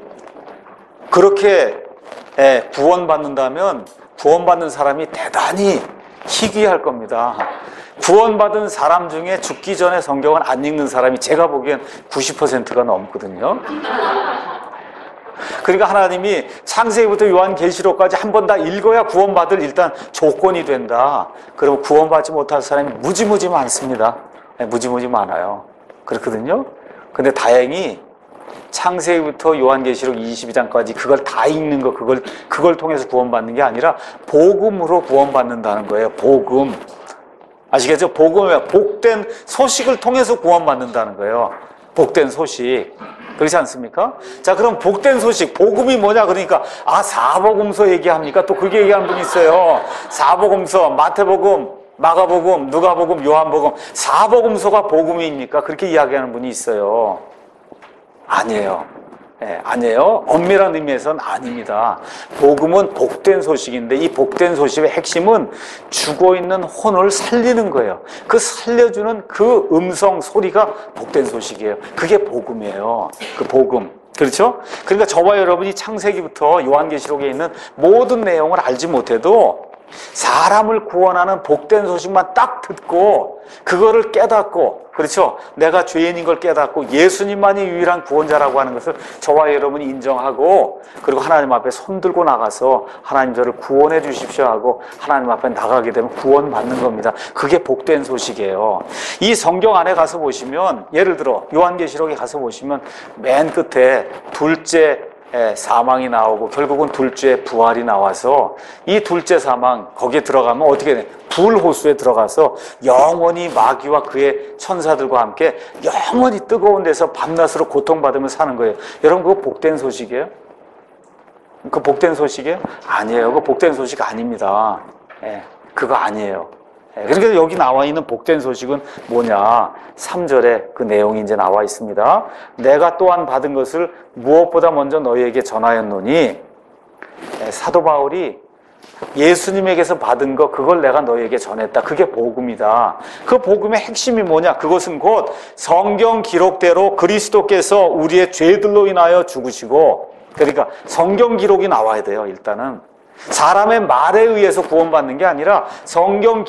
그렇게 구원받는다면 구원받는 사람이 대단히 희귀할 겁니다. 구원받은 사람 중에 죽기 전에 성경을 안 읽는 사람이 제가 보기엔 90%가 넘거든요. 그러니까 하나님이 창세기부터 요한계시록까지 한 번 다 읽어야 구원받을 일단 조건이 된다. 그러면 구원받지 못할 사람이 무지무지 많습니다. 무지무지 많아요. 그렇거든요. 근데 다행히 창세기부터 요한계시록 22장까지 그걸 다 읽는 거, 그걸 통해서 구원받는 게 아니라 복음으로 구원받는다는 거예요. 복음. 아시겠죠? 복음은 복된 소식을 통해서 구원받는다는 거예요. 복된 소식. 그렇지 않습니까? 자, 그럼 복된 소식, 복음이 뭐냐? 그러니까, 사복음서 얘기합니까? 또 그게 얘기하는 분이 있어요. 사복음서, 마태복음, 마가복음, 누가복음, 요한복음. 사복음서가 복음입니까? 그렇게 이야기하는 분이 있어요. 아니에요. 아니에요. 엄밀한 의미에서는 아닙니다. 복음은 복된 소식인데 이 복된 소식의 핵심은 죽어있는 혼을 살리는 거예요. 그 살려주는 그 음성 소리가 복된 소식이에요. 그게 복음이에요. 그 복음. 그렇죠? 그러니까 저와 여러분이 창세기부터 요한계시록에 있는 모든 내용을 알지 못해도 사람을 구원하는 복된 소식만 딱 듣고 그거를 깨닫고, 그렇죠? 내가 죄인인 걸 깨닫고 예수님만이 유일한 구원자라고 하는 것을 저와 여러분이 인정하고, 그리고 하나님 앞에 손들고 나가서 하나님 저를 구원해 주십시오 하고 하나님 앞에 나가게 되면 구원받는 겁니다. 그게 복된 소식이에요. 이 성경 안에 가서 보시면, 예를 들어 요한계시록에 가서 보시면 맨 끝에 둘째 사망이 나오고 결국은 둘째 부활이 나와서 이 둘째 사망 거기에 들어가면 어떻게 돼? 불호수에 들어가서 영원히 마귀와 그의 천사들과 함께 영원히 뜨거운 데서 밤낮으로 고통받으며 사는 거예요. 여러분 그거 복된 소식이에요? 그 복된 소식이에요? 아니에요. 그거 복된 소식 아닙니다. 그거 아니에요. 그러니까 여기 나와 있는 복된 소식은 뭐냐? 3절에 그 내용이 이제 나와 있습니다. 내가 또한 받은 것을 무엇보다 먼저 너희에게 전하였노니, 사도 바울이 예수님에게서 받은 거 그걸 내가 너희에게 전했다. 그게 복음이다. 그 복음의 핵심이 뭐냐? 그것은 곧 성경 기록대로 그리스도께서 우리의 죄들로 인하여 죽으시고, 그러니까 성경 기록이 나와야 돼요. 일단은 사람의 말에 의해서 구원받는 게 아니라 성경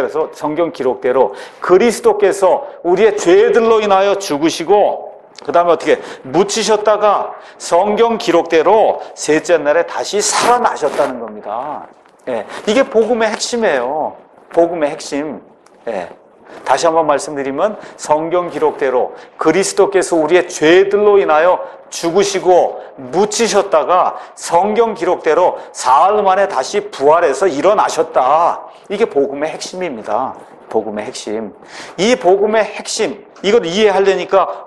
기록대로 그리스도께서 우리의 죄들로 인하여 죽으시고 그 다음에 어떻게 묻히셨다가 성경 기록대로 셋째 날에 다시 살아나셨다는 겁니다. 예, 이게 복음의 핵심이에요. 복음의 핵심. 예. 다시 한번 말씀드리면 성경 기록대로 그리스도께서 우리의 죄들로 인하여 죽으시고 묻히셨다가 성경 기록대로 사흘 만에 다시 부활해서 일어나셨다. 이게 복음의 핵심입니다. 복음의 핵심. 이 복음의 핵심, 이걸 이해하려니까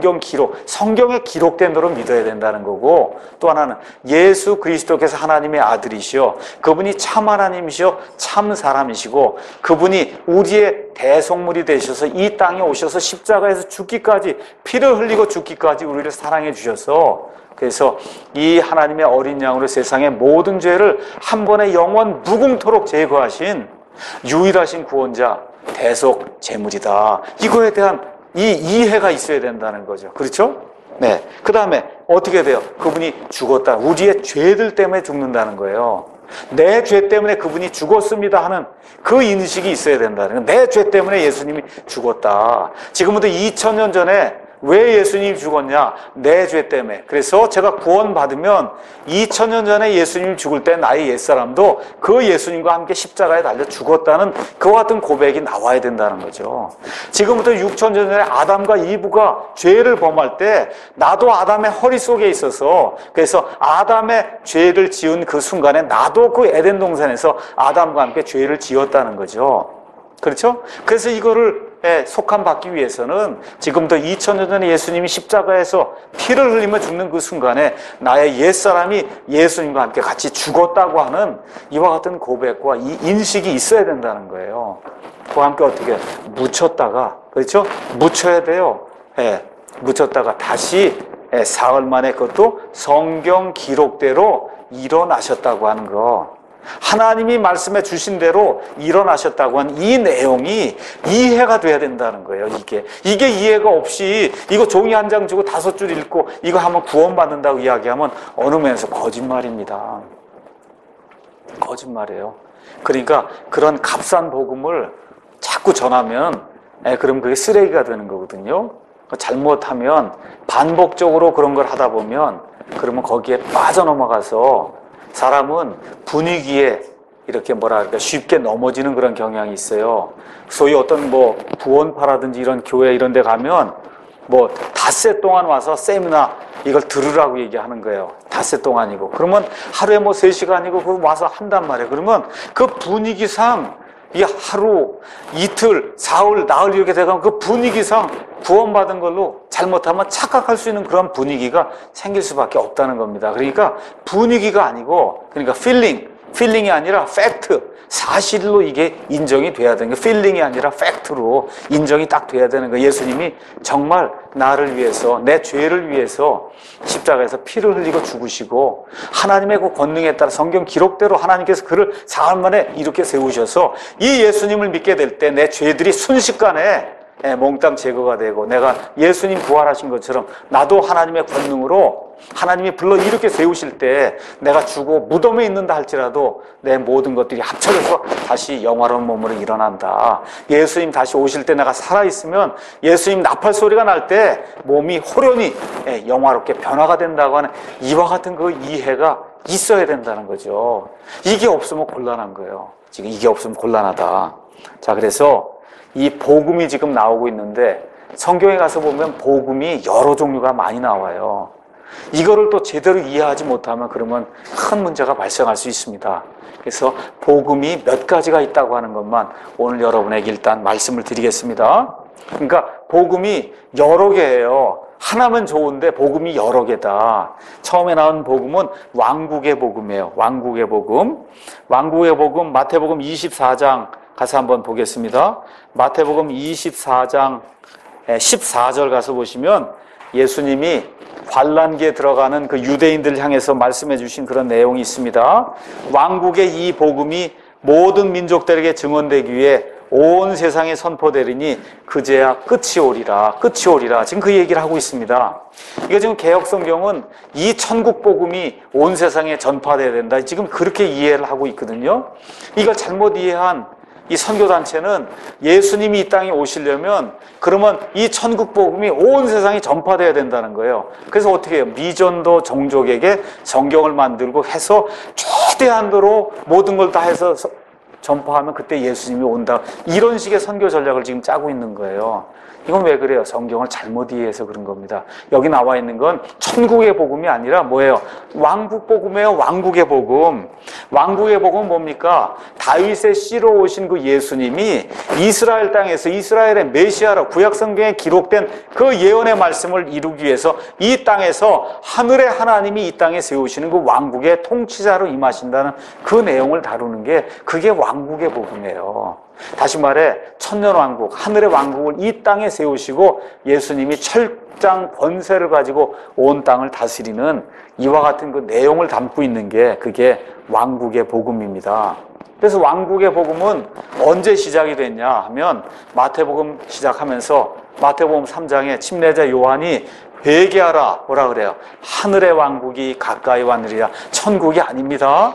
성경에 기록된 대로 믿어야 된다는 거고, 또 하나는 예수 그리스도께서 하나님의 아들이시오, 그분이 참 하나님이시오, 참 사람이시고, 그분이 우리의 대속물이 되셔서 이 땅에 오셔서 십자가에서 죽기까지, 피를 흘리고 죽기까지 우리를 사랑해 주셔서, 그래서 이 하나님의 어린 양으로 세상의 모든 죄를 한 번에 영원 무궁토록 제거하신 유일하신 구원자, 대속 제물이다. 이거에 대한 이 이해가 있어야 된다는 거죠. 그렇죠? 네. 그 다음에 어떻게 돼요? 그분이 죽었다. 우리의 죄들 때문에 죽는다는 거예요. 내 죄 때문에 그분이 죽었습니다 하는 그 인식이 있어야 된다는 거예요. 내 죄 때문에 예수님이 죽었다. 지금부터 2000년 전에 왜 예수님이 죽었냐? 내 죄 때문에. 그래서 제가 구원받으면 2000년 전에 예수님이 죽을 때 나의 옛사람도 그 예수님과 함께 십자가에 달려 죽었다는 그와 같은 고백이 나와야 된다는 거죠. 지금부터 6000년 전에 아담과 이브가 죄를 범할 때 나도 아담의 허리 속에 있어서, 그래서 아담의 죄를 지은 그 순간에 나도 그 에덴 동산에서 아담과 함께 죄를 지었다는 거죠. 그렇죠? 그래서 이거를 속함 받기 위해서는 지금부터 2000년 전에 예수님이 십자가에서 피를 흘리며 죽는 그 순간에 나의 옛사람이 예수님과 함께 같이 죽었다고 하는 이와 같은 고백과 이 인식이 있어야 된다는 거예요. 그와 함께 어떻게 묻혔다가, 그렇죠? 묻혀야 돼요. 묻혔다가 다시 사흘 만에 그것도 성경 기록대로 일어나셨다고 하는 거. 하나님이 말씀해 주신 대로 일어나셨다고 한 이 내용이 이해가 돼야 된다는 거예요. 이게 이해가 없이 이거 종이 한 장 주고 5줄 읽고 이거 하면 구원받는다고 이야기하면 어느 면에서 거짓말입니다. 거짓말이에요. 그러니까 그런 값싼 복음을 자꾸 전하면 그럼 그게 쓰레기가 되는 거거든요. 잘못하면 반복적으로 그런 걸 하다 보면 그러면 거기에 빠져넘어가서 사람은 분위기에 이렇게 쉽게 넘어지는 그런 경향이 있어요. 소위 어떤 구원파라든지 이런 교회 이런 데 가면 닷새 동안 와서 세미나 이걸 들으라고 얘기하는 거예요. 닷새 동안이고. 그러면 하루에 3시간이고 그럼 와서 한단 말이에요. 그러면 그 분위기상 이 하루, 이틀, 사흘, 나흘 이렇게 돼가면 그 분위기상 구원받은 걸로 잘못하면 착각할 수 있는 그런 분위기가 생길 수밖에 없다는 겁니다. 그러니까 분위기가 아니고, 그러니까 필링이 아니라 팩트, 사실로 이게 인정이 돼야 되는 거예요. 필링이 아니라 팩트로 인정이 딱 돼야 되는 거예요. 예수님이 정말 나를 위해서, 내 죄를 위해서 십자가에서 피를 흘리고 죽으시고 하나님의 그 권능에 따라 성경 기록대로 하나님께서 그를 사흘 만에 이렇게 세우셔서 이 예수님을 믿게 될 때 내 죄들이 순식간에 몽땅 제거가 되고 내가 예수님 부활하신 것처럼 나도 하나님의 권능으로 하나님이 불러 이렇게 세우실 때 내가 죽고 무덤에 있는다 할지라도 내 모든 것들이 합쳐져서 다시 영화로운 몸으로 일어난다. 예수님 다시 오실 때 내가 살아있으면 예수님 나팔 소리가 날 때 몸이 호련히 영화롭게 변화가 된다고 하는 이와 같은 그 이해가 있어야 된다는 거죠. 이게 없으면 곤란한 거예요. 지금 이게 없으면 곤란하다. 자, 그래서 이 복음이 지금 나오고 있는데 성경에 가서 보면 복음이 여러 종류가 많이 나와요. 이거를 또 제대로 이해하지 못하면 그러면 큰 문제가 발생할 수 있습니다. 그래서 복음이 몇 가지가 있다고 하는 것만 오늘 여러분에게 일단 말씀을 드리겠습니다. 그러니까 복음이 여러 개예요. 하나면 좋은데 복음이 여러 개다. 처음에 나온 복음은 왕국의 복음이에요. 왕국의 복음. 왕국의 복음 마태복음 24장 가서 한번 보겠습니다. 마태복음 24장 14절 가서 보시면 예수님이 환란기에 들어가는 그 유대인들 향해서 말씀해 주신 그런 내용이 있습니다. 왕국의 이 복음이 모든 민족들에게 증언되기 위해 온 세상에 선포되리니 그제야 끝이 오리라. 끝이 오리라. 지금 그 얘기를 하고 있습니다. 이게 지금 개혁성경은 이 천국 복음이 온 세상에 전파돼야 된다. 지금 그렇게 이해를 하고 있거든요. 이걸 잘못 이해한 이 선교단체는 예수님이 이 땅에 오시려면 그러면 이 천국 복음이 온 세상에 전파돼야 된다는 거예요. 그래서 어떻게 해요? 미전도 종족에게 성경을 만들고 해서 최대한도로 모든 걸 다 해서 전파하면 그때 예수님이 온다. 이런 식의 선교 전략을 지금 짜고 있는 거예요. 이건 왜 그래요? 성경을 잘못 이해해서 그런 겁니다. 여기 나와 있는 건 천국의 복음이 아니라 뭐예요? 왕국 복음이에요. 왕국의 복음. 왕국의 복음은 뭡니까? 다윗의 씨로 오신 그 예수님이 이스라엘 땅에서 이스라엘의 메시아로 구약 성경에 기록된 그 예언의 말씀을 이루기 위해서 이 땅에서 하늘의 하나님이 이 땅에 세우시는 그 왕국의 통치자로 임하신다는 그 내용을 다루는 게 그게 왕국의 복음이에요. 다시 말해 천년왕국, 하늘의 왕국을 이 땅에 세우시고 예수님이 철장 권세를 가지고 온 땅을 다스리는 이와 같은 그 내용을 담고 있는 게 그게 왕국의 복음입니다. 그래서 왕국의 복음은 언제 시작이 됐냐 하면 마태복음 시작하면서 마태복음 3장에 침례자 요한이 회개하라 뭐라 그래요? 하늘의 왕국이 가까이 왔느니라. 천국이 아닙니다.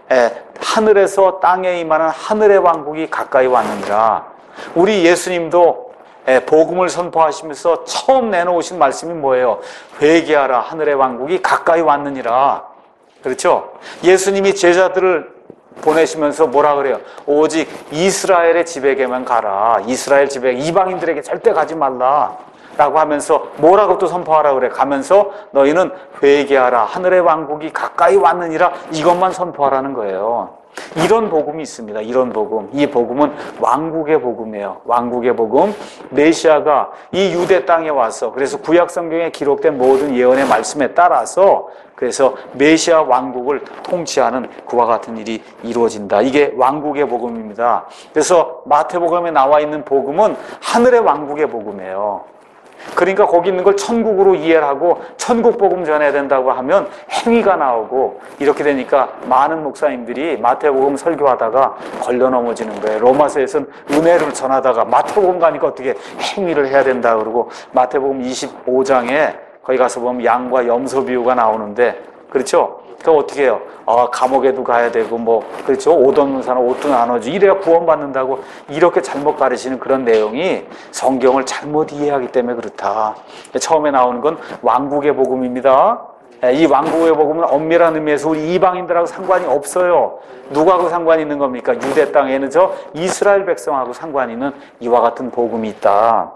하늘에서 땅에 임하는 하늘의 왕국이 가까이 왔느니라. 우리 예수님도 복음을 선포하시면서 처음 내놓으신 말씀이 뭐예요? 회개하라 하늘의 왕국이 가까이 왔느니라. 그렇죠? 예수님이 제자들을 보내시면서 뭐라 그래요? 오직 이스라엘의 집에게만 가라. 이스라엘 집에 이방인들에게 절대 가지 말라. 라고 하면서 뭐라고 또 선포하라 그래? 가면서 너희는 회개하라. 하늘의 왕국이 가까이 왔느니라. 이것만 선포하라는 거예요. 이런 복음이 있습니다. 이런 복음. 이 복음은 왕국의 복음이에요. 왕국의 복음. 메시아가 이 유대 땅에 와서 그래서 구약 성경에 기록된 모든 예언의 말씀에 따라서 그래서 메시아 왕국을 통치하는 그와 같은 일이 이루어진다. 이게 왕국의 복음입니다. 그래서 마태복음에 나와 있는 복음은 하늘의 왕국의 복음이에요. 그러니까 거기 있는 걸 천국으로 이해를 하고 천국 복음 전해야 된다고 하면 행위가 나오고 이렇게 되니까 많은 목사님들이 마태복음 설교하다가 걸려 넘어지는 거예요. 로마서에서는 은혜를 전하다가 마태복음 가니까 어떻게 행위를 해야 된다 그러고 마태복음 25장에 거기 가서 보면 양과 염소 비유가 나오는데 그렇죠? 그 어떻게 해요? 감옥에도 가야 되고 그렇죠? 옷 없는 사람 옷도 나눠주고 이래야 구원받는다고 이렇게 잘못 가르치는 그런 내용이 성경을 잘못 이해하기 때문에 그렇다. 처음에 나오는 건 왕국의 복음입니다. 이 왕국의 복음은 엄밀한 의미에서 우리 이방인들하고 상관이 없어요. 누구하고 상관이 있는 겁니까? 유대 땅에는 저 이스라엘 백성하고 상관이 있는 이와 같은 복음이 있다.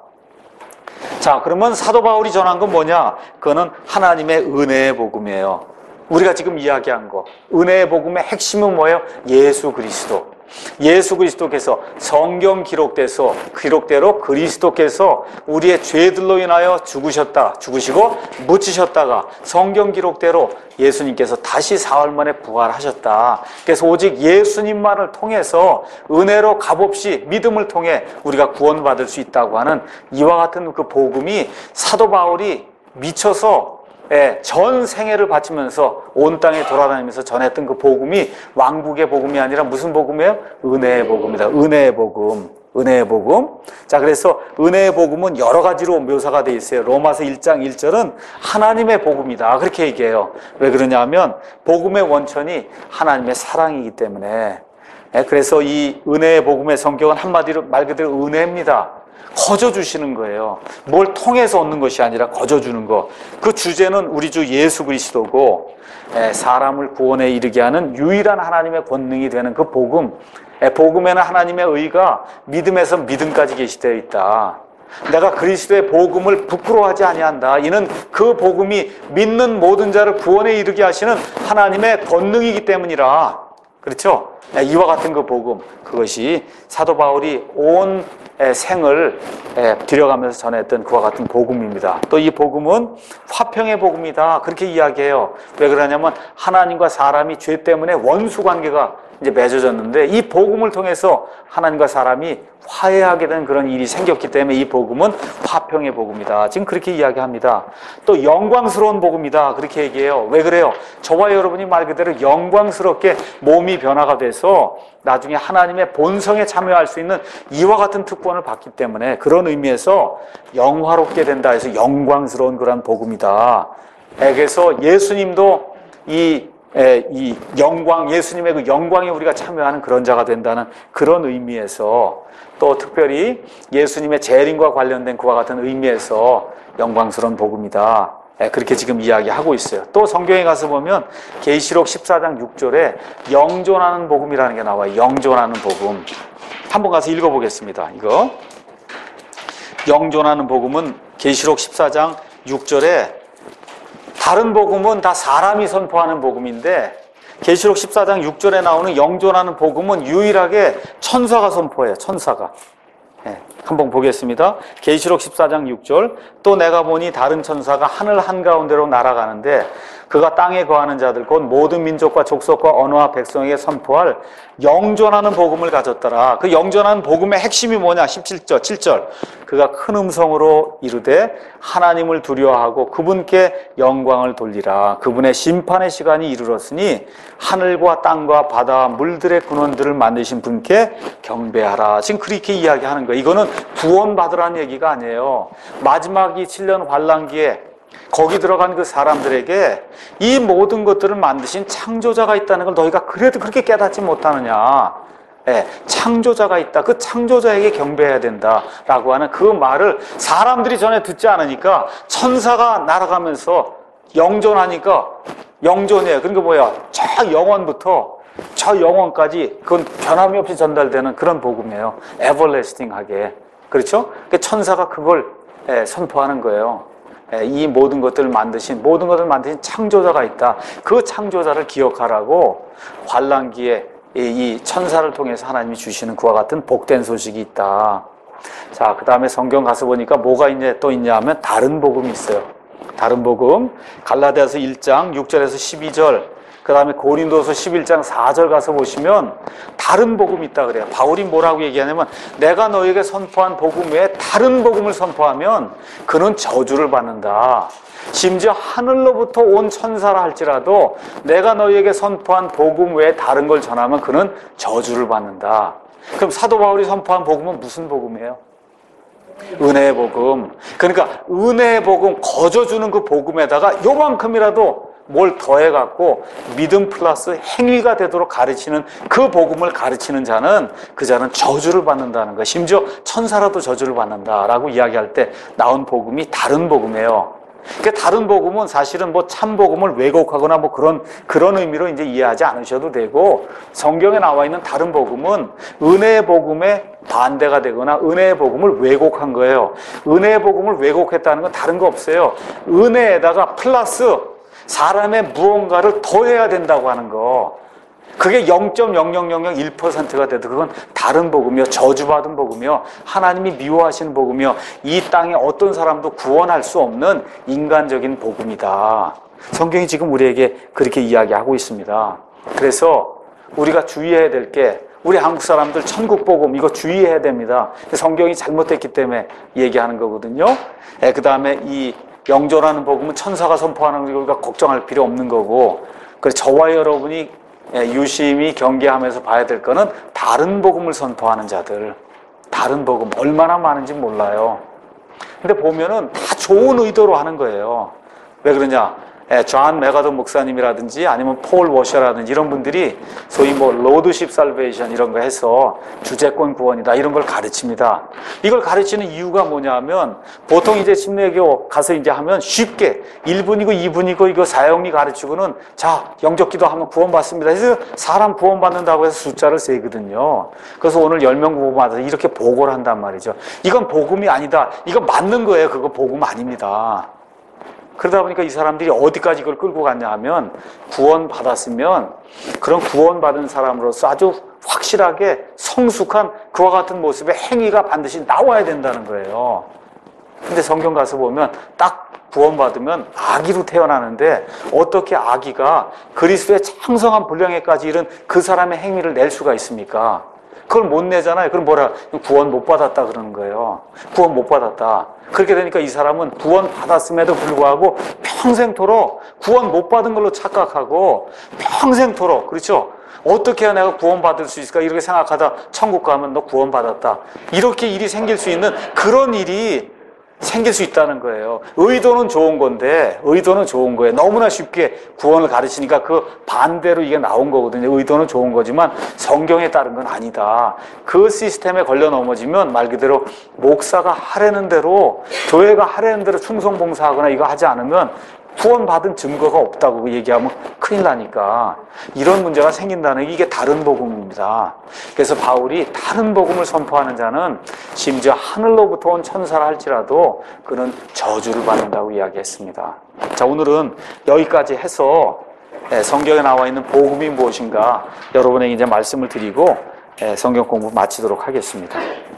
자, 그러면 사도 바울이 전한 건 뭐냐? 그거는 하나님의 은혜의 복음이에요. 우리가 지금 이야기한 거 은혜의 복음의 핵심은 뭐예요? 예수 그리스도. 예수 그리스도께서 성경 기록대로 그리스도께서 우리의 죄들로 인하여 죽으시고 묻히셨다가 성경 기록대로 예수님께서 다시 사흘 만에 부활하셨다. 그래서 오직 예수님만을 통해서 은혜로 값없이 믿음을 통해 우리가 구원받을 수 있다고 하는 이와 같은 그 복음이 사도 바울이 미쳐서 전 생애를 바치면서 온 땅에 돌아다니면서 전했던 그 복음이 왕국의 복음이 아니라 무슨 복음이에요? 은혜의 복음이다. 은혜의 복음. 은혜의 복음. 자, 그래서 은혜의 복음은 여러 가지로 묘사가 되어 있어요. 로마서 1장 1절은 하나님의 복음이다. 그렇게 얘기해요. 왜 그러냐면 복음의 원천이 하나님의 사랑이기 때문에. 그래서 이 은혜의 복음의 성경은 한마디로 말 그대로 은혜입니다. 거저 주시는 거예요. 뭘 통해서 얻는 것이 아니라 거저 주는 거. 그 주제는 우리 주 예수 그리스도고 사람을 구원에 이르게 하는 유일한 하나님의 권능이 되는 그 복음. 복음에는 하나님의 의가 믿음에서 믿음까지 계시되어 있다. 내가 그리스도의 복음을 부끄러워하지 아니한다. 이는 그 복음이 믿는 모든 자를 구원에 이르게 하시는 하나님의 권능이기 때문이라. 그렇죠? 이와 같은 그 복음, 그것이 사도 바울이 온 생을 들여가면서 전했던 그와 같은 복음입니다. 또 이 복음은 화평의 복음이다. 그렇게 이야기해요. 왜 그러냐면 하나님과 사람이 죄 때문에 원수 관계가 이제 맺어졌는데 이 복음을 통해서 하나님과 사람이 화해하게 된 그런 일이 생겼기 때문에 이 복음은 화평의 복음이다. 지금 그렇게 이야기합니다. 또 영광스러운 복음이다. 그렇게 얘기해요. 왜 그래요? 저와 여러분이 말 그대로 영광스럽게 몸이 변화가 돼서 나중에 하나님의 본성에 참여할 수 있는 이와 같은 특권을 받기 때문에 그런 의미에서 영화롭게 된다 해서 영광스러운 그런 복음이다. 그래서 예수님도 이 영광, 예수님의 그 영광에 우리가 참여하는 그런 자가 된다는 그런 의미에서 또 특별히 예수님의 재림과 관련된 그와 같은 의미에서 영광스러운 복음이다. 그렇게 지금 이야기하고 있어요. 또 성경에 가서 보면 계시록 14장 6절에 영존하는 복음이라는 게 나와요. 영존하는 복음. 한번 가서 읽어보겠습니다. 이거 영존하는 복음은 계시록 14장 6절에 다른 복음은 다 사람이 선포하는 복음인데 계시록 14장 6절에 나오는 영존하는 복음은 유일하게 천사가 선포해요. 천사가. 한번 보겠습니다. 계시록 14장 6절 또 내가 보니 다른 천사가 하늘 한가운데로 날아가는데 그가 땅에 거하는 자들 곧 모든 민족과 족속과 언어와 백성에게 선포할 영존하는 복음을 가졌더라. 그 영존하는 복음의 핵심이 뭐냐? 17절 7절 그가 큰 음성으로 이르되 하나님을 두려워하고 그분께 영광을 돌리라. 그분의 심판의 시간이 이르렀으니 하늘과 땅과 바다와 물들의 근원들을 만드신 분께 경배하라. 지금 그렇게 이야기하는 거예요. 이거는 구원받으라는 얘기가 아니에요. 마지막 이 7년 환란기에 거기 들어간 그 사람들에게 이 모든 것들을 만드신 창조자가 있다는 걸 너희가 그래도 그렇게 깨닫지 못하느냐. 창조자가 있다. 그 창조자에게 경배해야 된다라고 하는 그 말을 사람들이 전에 듣지 않으니까 천사가 날아가면서 영존하니까 영존이에요. 그러니까 뭐야? 저 영원부터 저 영원까지 그건 변함이 없이 전달되는 그런 복음이에요. 에버래스팅하게. 그렇죠? 그러니까 천사가 그걸 선포하는 거예요. 이 모든 것을 만드신 창조자가 있다. 그 창조자를 기억하라고 환란기에 이 천사를 통해서 하나님이 주시는 그와 같은 복된 소식이 있다. 자, 그 다음에 성경 가서 보니까 뭐가 이제 또 있냐 하면 다른 복음이 있어요. 다른 복음. 갈라디아서 1장 6절에서 12절. 그 다음에 고린도서 11장 4절 가서 보시면 다른 복음이 있다 그래요. 바울이 뭐라고 얘기하냐면 내가 너에게 선포한 복음 외에 다른 복음을 선포하면 그는 저주를 받는다. 심지어 하늘로부터 온 천사라 할지라도 내가 너에게 선포한 복음 외에 다른 걸 전하면 그는 저주를 받는다. 그럼 사도 바울이 선포한 복음은 무슨 복음이에요? 은혜의 복음. 그러니까 은혜의 복음, 거저주는 그 복음에다가 요만큼이라도 뭘 더해갖고 믿음 플러스 행위가 되도록 가르치는 그 복음을 가르치는 자는 그 자는 저주를 받는다는 거. 심지어 천사라도 저주를 받는다라고 이야기할 때 나온 복음이 다른 복음이에요. 그러니까 다른 복음은 사실은 뭐 참 복음을 왜곡하거나 뭐 그런 의미로 이제 이해하지 않으셔도 되고 성경에 나와 있는 다른 복음은 은혜의 복음에 반대가 되거나 은혜의 복음을 왜곡한 거예요. 은혜의 복음을 왜곡했다는 건 다른 거 없어요. 은혜에다가 플러스 사람의 무언가를 더해야 된다고 하는 거. 그게 0.00001%가 돼도 그건 다른 복음이요. 저주받은 복음이요. 하나님이 미워하시는 복음이요. 이 땅에 어떤 사람도 구원할 수 없는 인간적인 복음이다. 성경이 지금 우리에게 그렇게 이야기하고 있습니다. 그래서 우리가 주의해야 될 게 우리 한국 사람들 천국 복음 이거 주의해야 됩니다. 성경이 잘못됐기 때문에 얘기하는 거거든요. 그 다음에 이 영존하는 복음은 천사가 선포하는 거 우리가 걱정할 필요 없는 거고 그래서 저와 여러분이 유심히 경계하면서 봐야 될 거는 다른 복음을 선포하는 자들. 다른 복음 얼마나 많은지 몰라요. 근데 보면은 다 좋은 의도로 하는 거예요. 왜 그러냐? 존 메가더 목사님이라든지 아니면 폴 워셔라든지 이런 분들이 소위 뭐 로드십 살베이션 이런 거 해서 주재권 구원이다 이런 걸 가르칩니다. 이걸 가르치는 이유가 뭐냐면 보통 이제 침례교 가서 이제 하면 쉽게 1분이고 2분이고 이거 사형리 가르치고는 자 영적 기도하면 구원받습니다. 그래서 사람 구원받는다고 해서 숫자를 세거든요. 그래서 오늘 10명 구원받아서 이렇게 보고를 한단 말이죠. 이건 복음이 아니다. 이건 맞는 거예요. 그거 복음 아닙니다. 그러다 보니까 이 사람들이 어디까지 이걸 끌고 갔냐 하면 구원받았으면 그런 구원받은 사람으로서 아주 확실하게 성숙한 그와 같은 모습의 행위가 반드시 나와야 된다는 거예요. 근데 성경 가서 보면 딱 구원받으면 아기로 태어나는데 어떻게 아기가 그리스도의 창성한 분량에까지 이른 그 사람의 행위를 낼 수가 있습니까? 그걸 못 내잖아요. 그럼 뭐라? 구원 못 받았다 그러는 거예요. 구원 못 받았다. 그렇게 되니까 이 사람은 구원 받았음에도 불구하고 평생토록 구원 못 받은 걸로 착각하고 평생토록, 그렇죠? 어떻게 해야 내가 구원받을 수 있을까? 이렇게 생각하다 천국 가면 너 구원받았다. 이렇게 일이 생길 수 있는 그런 일이 생길 수 있다는 거예요. 의도는 좋은 건데, 의도는 좋은 거예요. 너무나 쉽게 구원을 가르치니까 그 반대로 이게 나온 거거든요. 의도는 좋은 거지만 성경에 따른 건 아니다. 그 시스템에 걸려 넘어지면 말 그대로 목사가 하라는 대로, 교회가 하라는 대로 충성봉사하거나 이거 하지 않으면 구원받은 증거가 없다고 얘기하면 큰일 나니까 이런 문제가 생긴다는 게 이게 다른 복음입니다. 그래서 바울이 다른 복음을 선포하는 자는 심지어 하늘로부터 온 천사라 할지라도 그는 저주를 받는다고 이야기했습니다. 자, 오늘은 여기까지 해서 성경에 나와 있는 복음이 무엇인가 여러분에게 이제 말씀을 드리고 성경 공부 마치도록 하겠습니다.